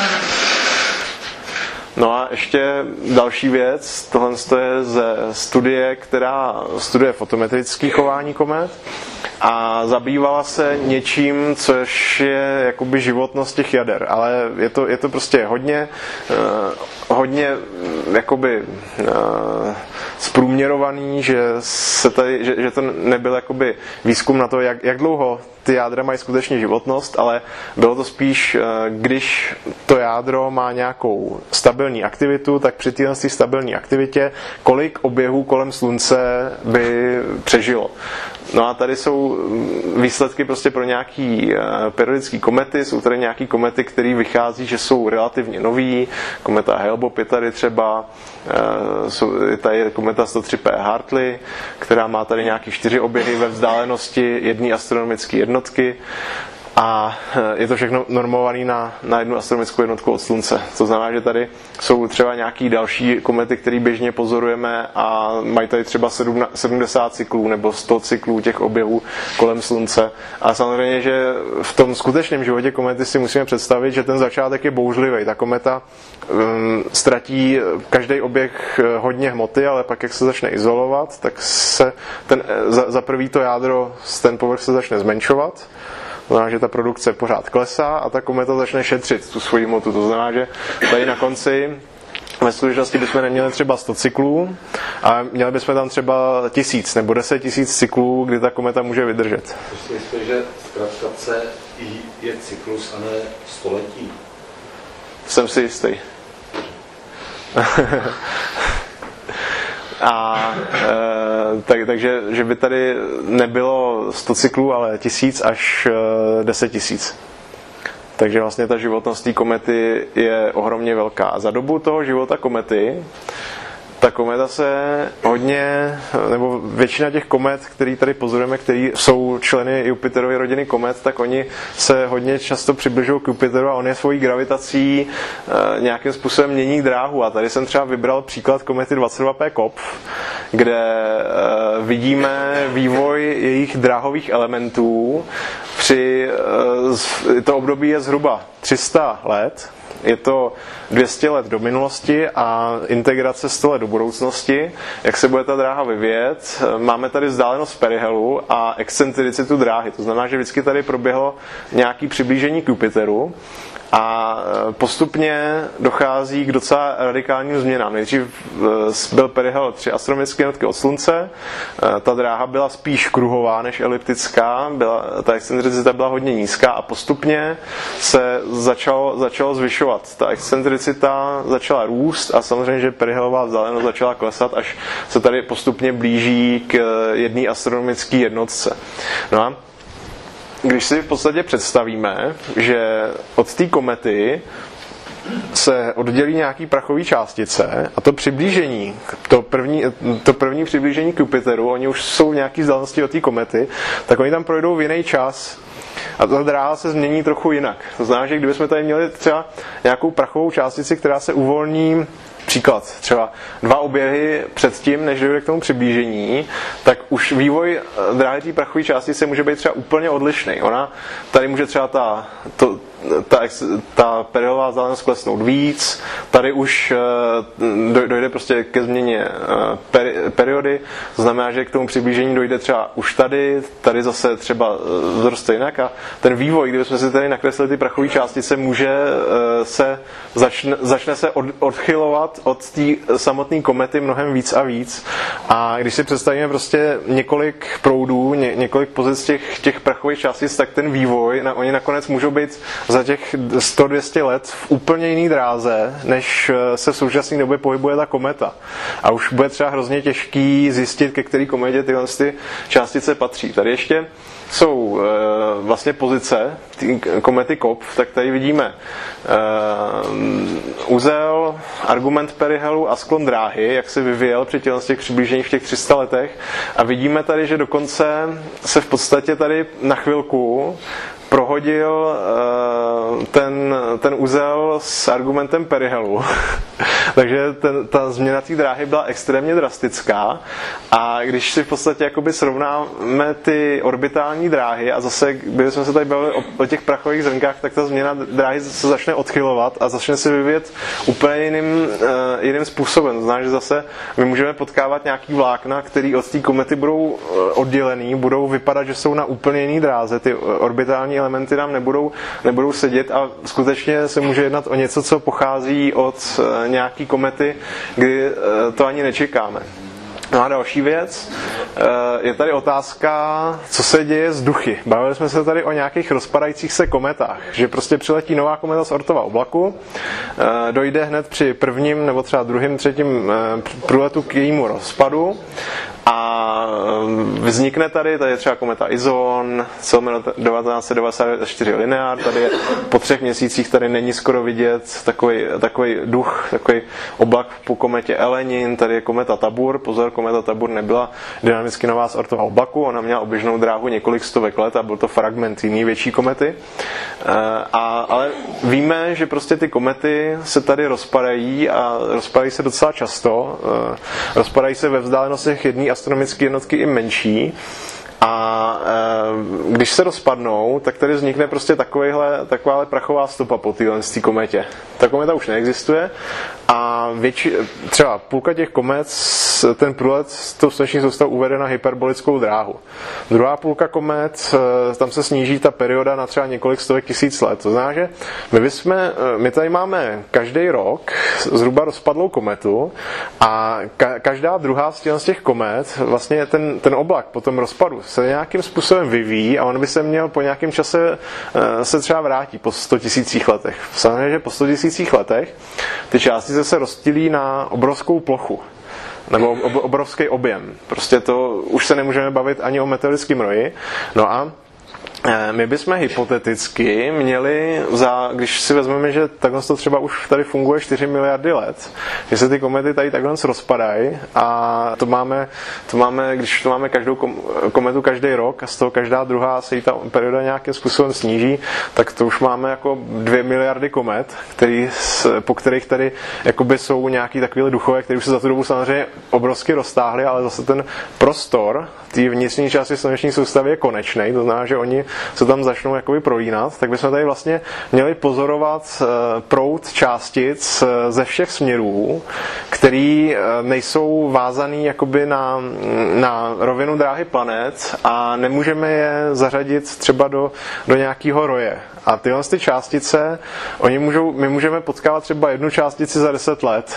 No a ještě další věc, tohle je ze studie, která studuje fotometrické chování komet. a zabývala se něčím, což je jakoby životnost těch jader, ale je to prostě hodně jakoby zprůměrovaný, že to nebyl jakoby výzkum na to, jak dlouho ty jádra mají skutečně životnost, ale bylo to spíš, když to jádro má nějakou stabilní aktivitu, tak při této stabilní aktivitě, kolik oběhů kolem slunce by přežilo. No a tady jsou výsledky prostě pro nějaký periodický komety, jsou tady nějaký komety, které vychází, že jsou relativně nový, kometa Hale-Bopp je tady třeba, tady je kometa 103P Hartley, která má tady nějaký 4 oběhy ve vzdálenosti 1 astronomické jednotky. A je to všechno normované na 1 astronomickou jednotku od slunce. To znamená, že tady jsou třeba nějaký další komety, které běžně pozorujeme a mají tady třeba 70 cyklů nebo 100 cyklů těch oběhů kolem slunce. A samozřejmě, že v tom skutečném životě komety si musíme představit, že ten začátek je bouřlivý. Ta kometa ztratí každý oběh hodně hmoty, ale pak, jak se začne izolovat, tak se za prvý to jádro, ten povrch se začne zmenšovat. To znamená, že ta produkce pořád klesá a ta kometa začne šetřit tu svoji hmotu. To znamená, že tady na konci ve skutečnosti bychom neměli třeba 100 cyklů, a měli bychom tam třeba 1000 nebo 10 000 cyklů, kdy ta kometa může vydržet. Myslíš, že zkratkace je cyklus a ne století? Jsem si jistý. Takže že by tady nebylo 100 cyklů, ale 1000 až 10 000. Takže vlastně ta životnost té komety je ohromně velká. A za dobu toho života komety, ta kometa se hodně, nebo většina těch komet, který tady pozorujeme, který jsou členy Jupiterovy rodiny komet, tak oni se hodně často přibližují k Jupiteru a on je svojí gravitací nějakým způsobem mění dráhu. A tady jsem třeba vybral příklad komety 22P Kopf, kde vidíme vývoj jejich dráhových elementů. To období je zhruba 300 let, je to 200 let do minulosti a integrace 100 let do budoucnosti. Jak se bude ta dráha vyvíjet? Máme tady vzdálenost perihelu a excentricitu dráhy. To znamená, že vždycky tady proběhlo nějaké přiblížení k Jupiteru a postupně dochází k docela radikálním změnám. Nejdřív byl perihel 3 astronomické jednotky od slunce, ta dráha byla spíš kruhová než eliptická, ta excentricita byla hodně nízká a postupně se začalo zvyšovat. Ta excentricita začala růst a samozřejmě, že perihelová vzdálenost začala klesat, až se tady postupně blíží k 1 astronomické jednotce. No a když si v podstatě představíme, že od té komety se oddělí nějaký prachové částice a to přiblížení, to první přiblížení k Jupiteru, oni už jsou v nějaké vzdálenosti od té komety, tak oni tam projdou v jiný čas a ta dráha se změní trochu jinak. To znamená, že kdybychom tady měli třeba nějakou prachovou částici, která se uvolní, příklad, třeba 2 oběhy předtím, než dojde k tomu přiblížení, tak už vývoj dráhy té prachové částice může být třeba úplně odlišný. Ona tady může třeba ta perihelová vzdálenost klesnout víc, tady už dojde prostě ke změně periody, to znamená, že k tomu přiblížení dojde třeba už tady zase třeba vzroste jinak a ten vývoj, kdybychom si tady nakreslili ty prachové částice, začne se odchylovat od té samotné komety mnohem víc a víc. A když si představíme prostě několik proudů, několik pozic těch prachových částic, tak ten vývoj, oni nakonec můžou být za těch 100-200 let v úplně jiný dráze, než se v současné době pohybuje ta kometa. A už bude třeba hrozně těžký zjistit, ke který kometě tyhle částice patří. Tady ještě jsou vlastně pozice komety Kopf, tak tady vidíme uzel, argument perihelu a sklon dráhy, jak se vyvíjel při těch přiblíženích v těch 300 letech. A vidíme tady, že dokonce se v podstatě tady na chvilku prohodil ten uzel s argumentem perihelu. Takže ta změna té dráhy byla extrémně drastická a když si v podstatě jakoby srovnáme ty orbitální dráhy a zase, kdybychom se tady bavili o těch prachových zrnkách, tak ta změna dráhy se začne odchylovat a začne se vyvíjet úplně jiným způsobem. To znamená, že zase my můžeme potkávat nějaký vlákna, který od té komety budou oddělený, budou vypadat, že jsou na úplně jiný dráze. Ty orbitální elementy nám nebudou sedět a skutečně se může jednat o něco, co pochází od nějaký komety, kdy to ani nečekáme. No a další věc, je tady otázka, co se děje s duchy. Bavili jsme se tady o nějakých rozpadajících se kometách, že prostě přiletí nová kometa z Oortova oblaku, dojde hned při prvním nebo třeba druhým, třetím průletu k jejímu rozpadu a vznikne tady je třeba kometa Izon, 1994 lineár, tady je po 3 měsících tady není skoro vidět takový duch, takový oblak po kometě Elenin, tady je kometa Tabur, pozor, kometa Tabur nebyla dynamicky nová z Oortova oblaku, ona měla oběžnou dráhu několik stovek let a byl to fragment jiný větší komety. Ale víme, že prostě ty komety se tady rozpadají a rozpadají se docela často. Rozpadají se ve vzdálenostech jedné astronomické jednotky i menší. A když se rozpadnou, tak tady vznikne prostě takováhle prachová stopa po téhle kometě. Ta kometa už neexistuje a třeba půlka těch komet, ten průlet s tou sluneční soustavou uvede na hyperbolickou dráhu. Druhá půlka komet, tam se sníží ta perioda na třeba několik stovek tisíc let. To znamená, že my tady máme každý rok zhruba rozpadlou kometu a každá druhá z těch komet, vlastně ten oblak po tom rozpadu se nějakým způsobem vyvíjí a on by se měl po nějakém čase se třeba vrátí po 100 000 letech. Samozřejmě, že po 100 000 letech ty částice se rozptýlí na obrovskou plochu nebo obrovský objem. Prostě to už se nemůžeme bavit ani o meteorickém roji. No a my bychom hypoteticky měli, když si vezmeme, že takhle to třeba už tady funguje 4 miliardy let, že se ty komety tady takhle rozpadají a když to máme každou kometu každý rok a z toho každá druhá se jí ta perioda nějakým způsobem sníží, tak to už máme jako 2 miliardy komet, po kterých tady jakoby jsou nějaký takovýhle duchové, které už se za tu dobu samozřejmě obrovsky roztáhly, ale zase ten prostor té vnitřní části sluneční soustavy je konečný, to znamená, že oni se tam začnou jakoby prolínat, tak bychom tady vlastně měli pozorovat proud částic ze všech směrů, který nejsou vázaný jakoby na rovinu dráhy planet a nemůžeme je zařadit třeba do nějakého roje. A tyhle ty částice, my můžeme potkávat třeba jednu částici za 10 let.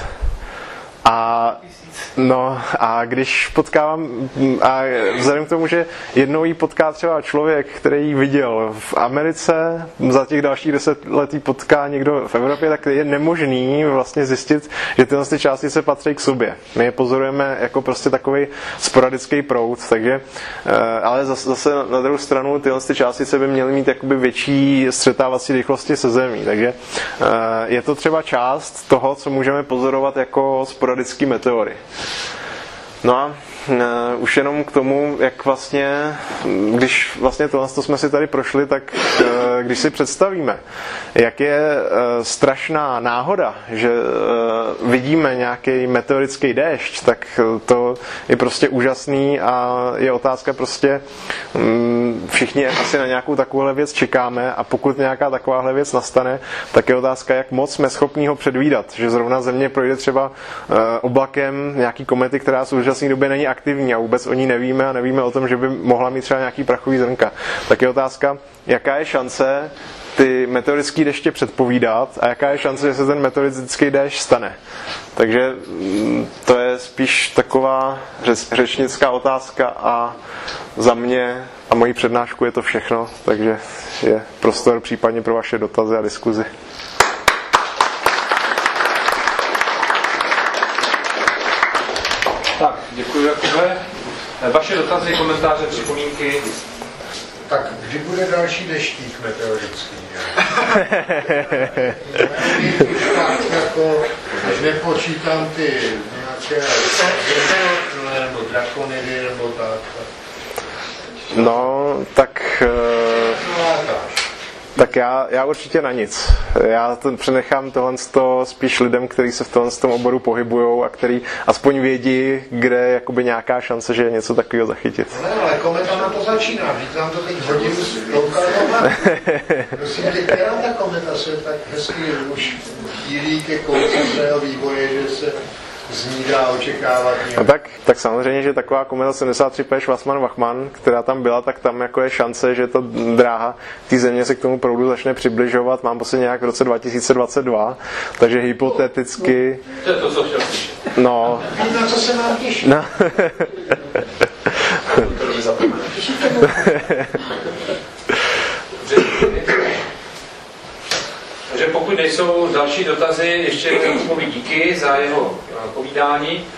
A když potkávám, a vzhledem k tomu, že jednou jí potká třeba člověk, který ji viděl v Americe, za těch dalších 10 let jí potká někdo v Evropě, tak je nemožný vlastně zjistit, že tyhle částice patří k sobě. My je pozorujeme jako prostě takový sporadický proud, takže, ale zase na druhou stranu tyhle částice by měly mít jakoby větší střetávací rychlosti se Zemí, takže je to třeba část toho, co můžeme pozorovat jako sporadický meteory. No a už jenom k tomu, jak vlastně, když vlastně tohle jsme si tady prošli, tak když si představíme, jak je strašná náhoda, že vidíme nějaký meteorický déšť, tak to je prostě úžasný a je otázka prostě, všichni asi na nějakou takovouhle věc čekáme a pokud nějaká takováhle věc nastane, tak je otázka, jak moc jsme schopní ho předvídat, že zrovna Země projde třeba oblakem nějaký komety, která v současné době není aktivní a vůbec o ní nevíme a nevíme o tom, že by mohla mít třeba nějaký prachový zrnka. Tak je otázka, jaká je šance ty meteorické deště předpovídat a jaká je šance, že se ten meteorický déšť stane. Takže to je spíš taková řečnická otázka a za mě a moji přednášku je to všechno, takže je prostor případně pro vaše dotazy a diskuzi. Tak, děkuji, Jakube. Vaše dotazy, komentáře, připomínky? Tak kdy bude další deštík meteorický? Jako, až nepočítám ty nějaké nebo drakonidy nebo tak. No, tak... Tak já určitě na nic. Já to přenechám tohle spíš lidem, kteří se v tom oboru pohybujou a který aspoň vědí, kde je jakoby nějaká šance, že je něco takového zachytit. No, ale kometa na to začíná. Víc nám to teď hodinu stoukal. Prosím tě, která ta kometa se tak hezky už chýlí ke konci svého vývoje, že se z ní dá očekávat nějak. No tak samozřejmě, že taková kometa 73P Schwarzmann-Wachmann, která tam byla, tak tam jako je šance, že ta dráha té Země se k tomu proudu začne přibližovat. Mám prostě nějak v roce 2022, takže hypoteticky... To je to, co chtěl slyšet. No. Na co se mám těšit? No. Takže pokud nejsou další dotazy, ještě Jakubovi díky za jeho povídání.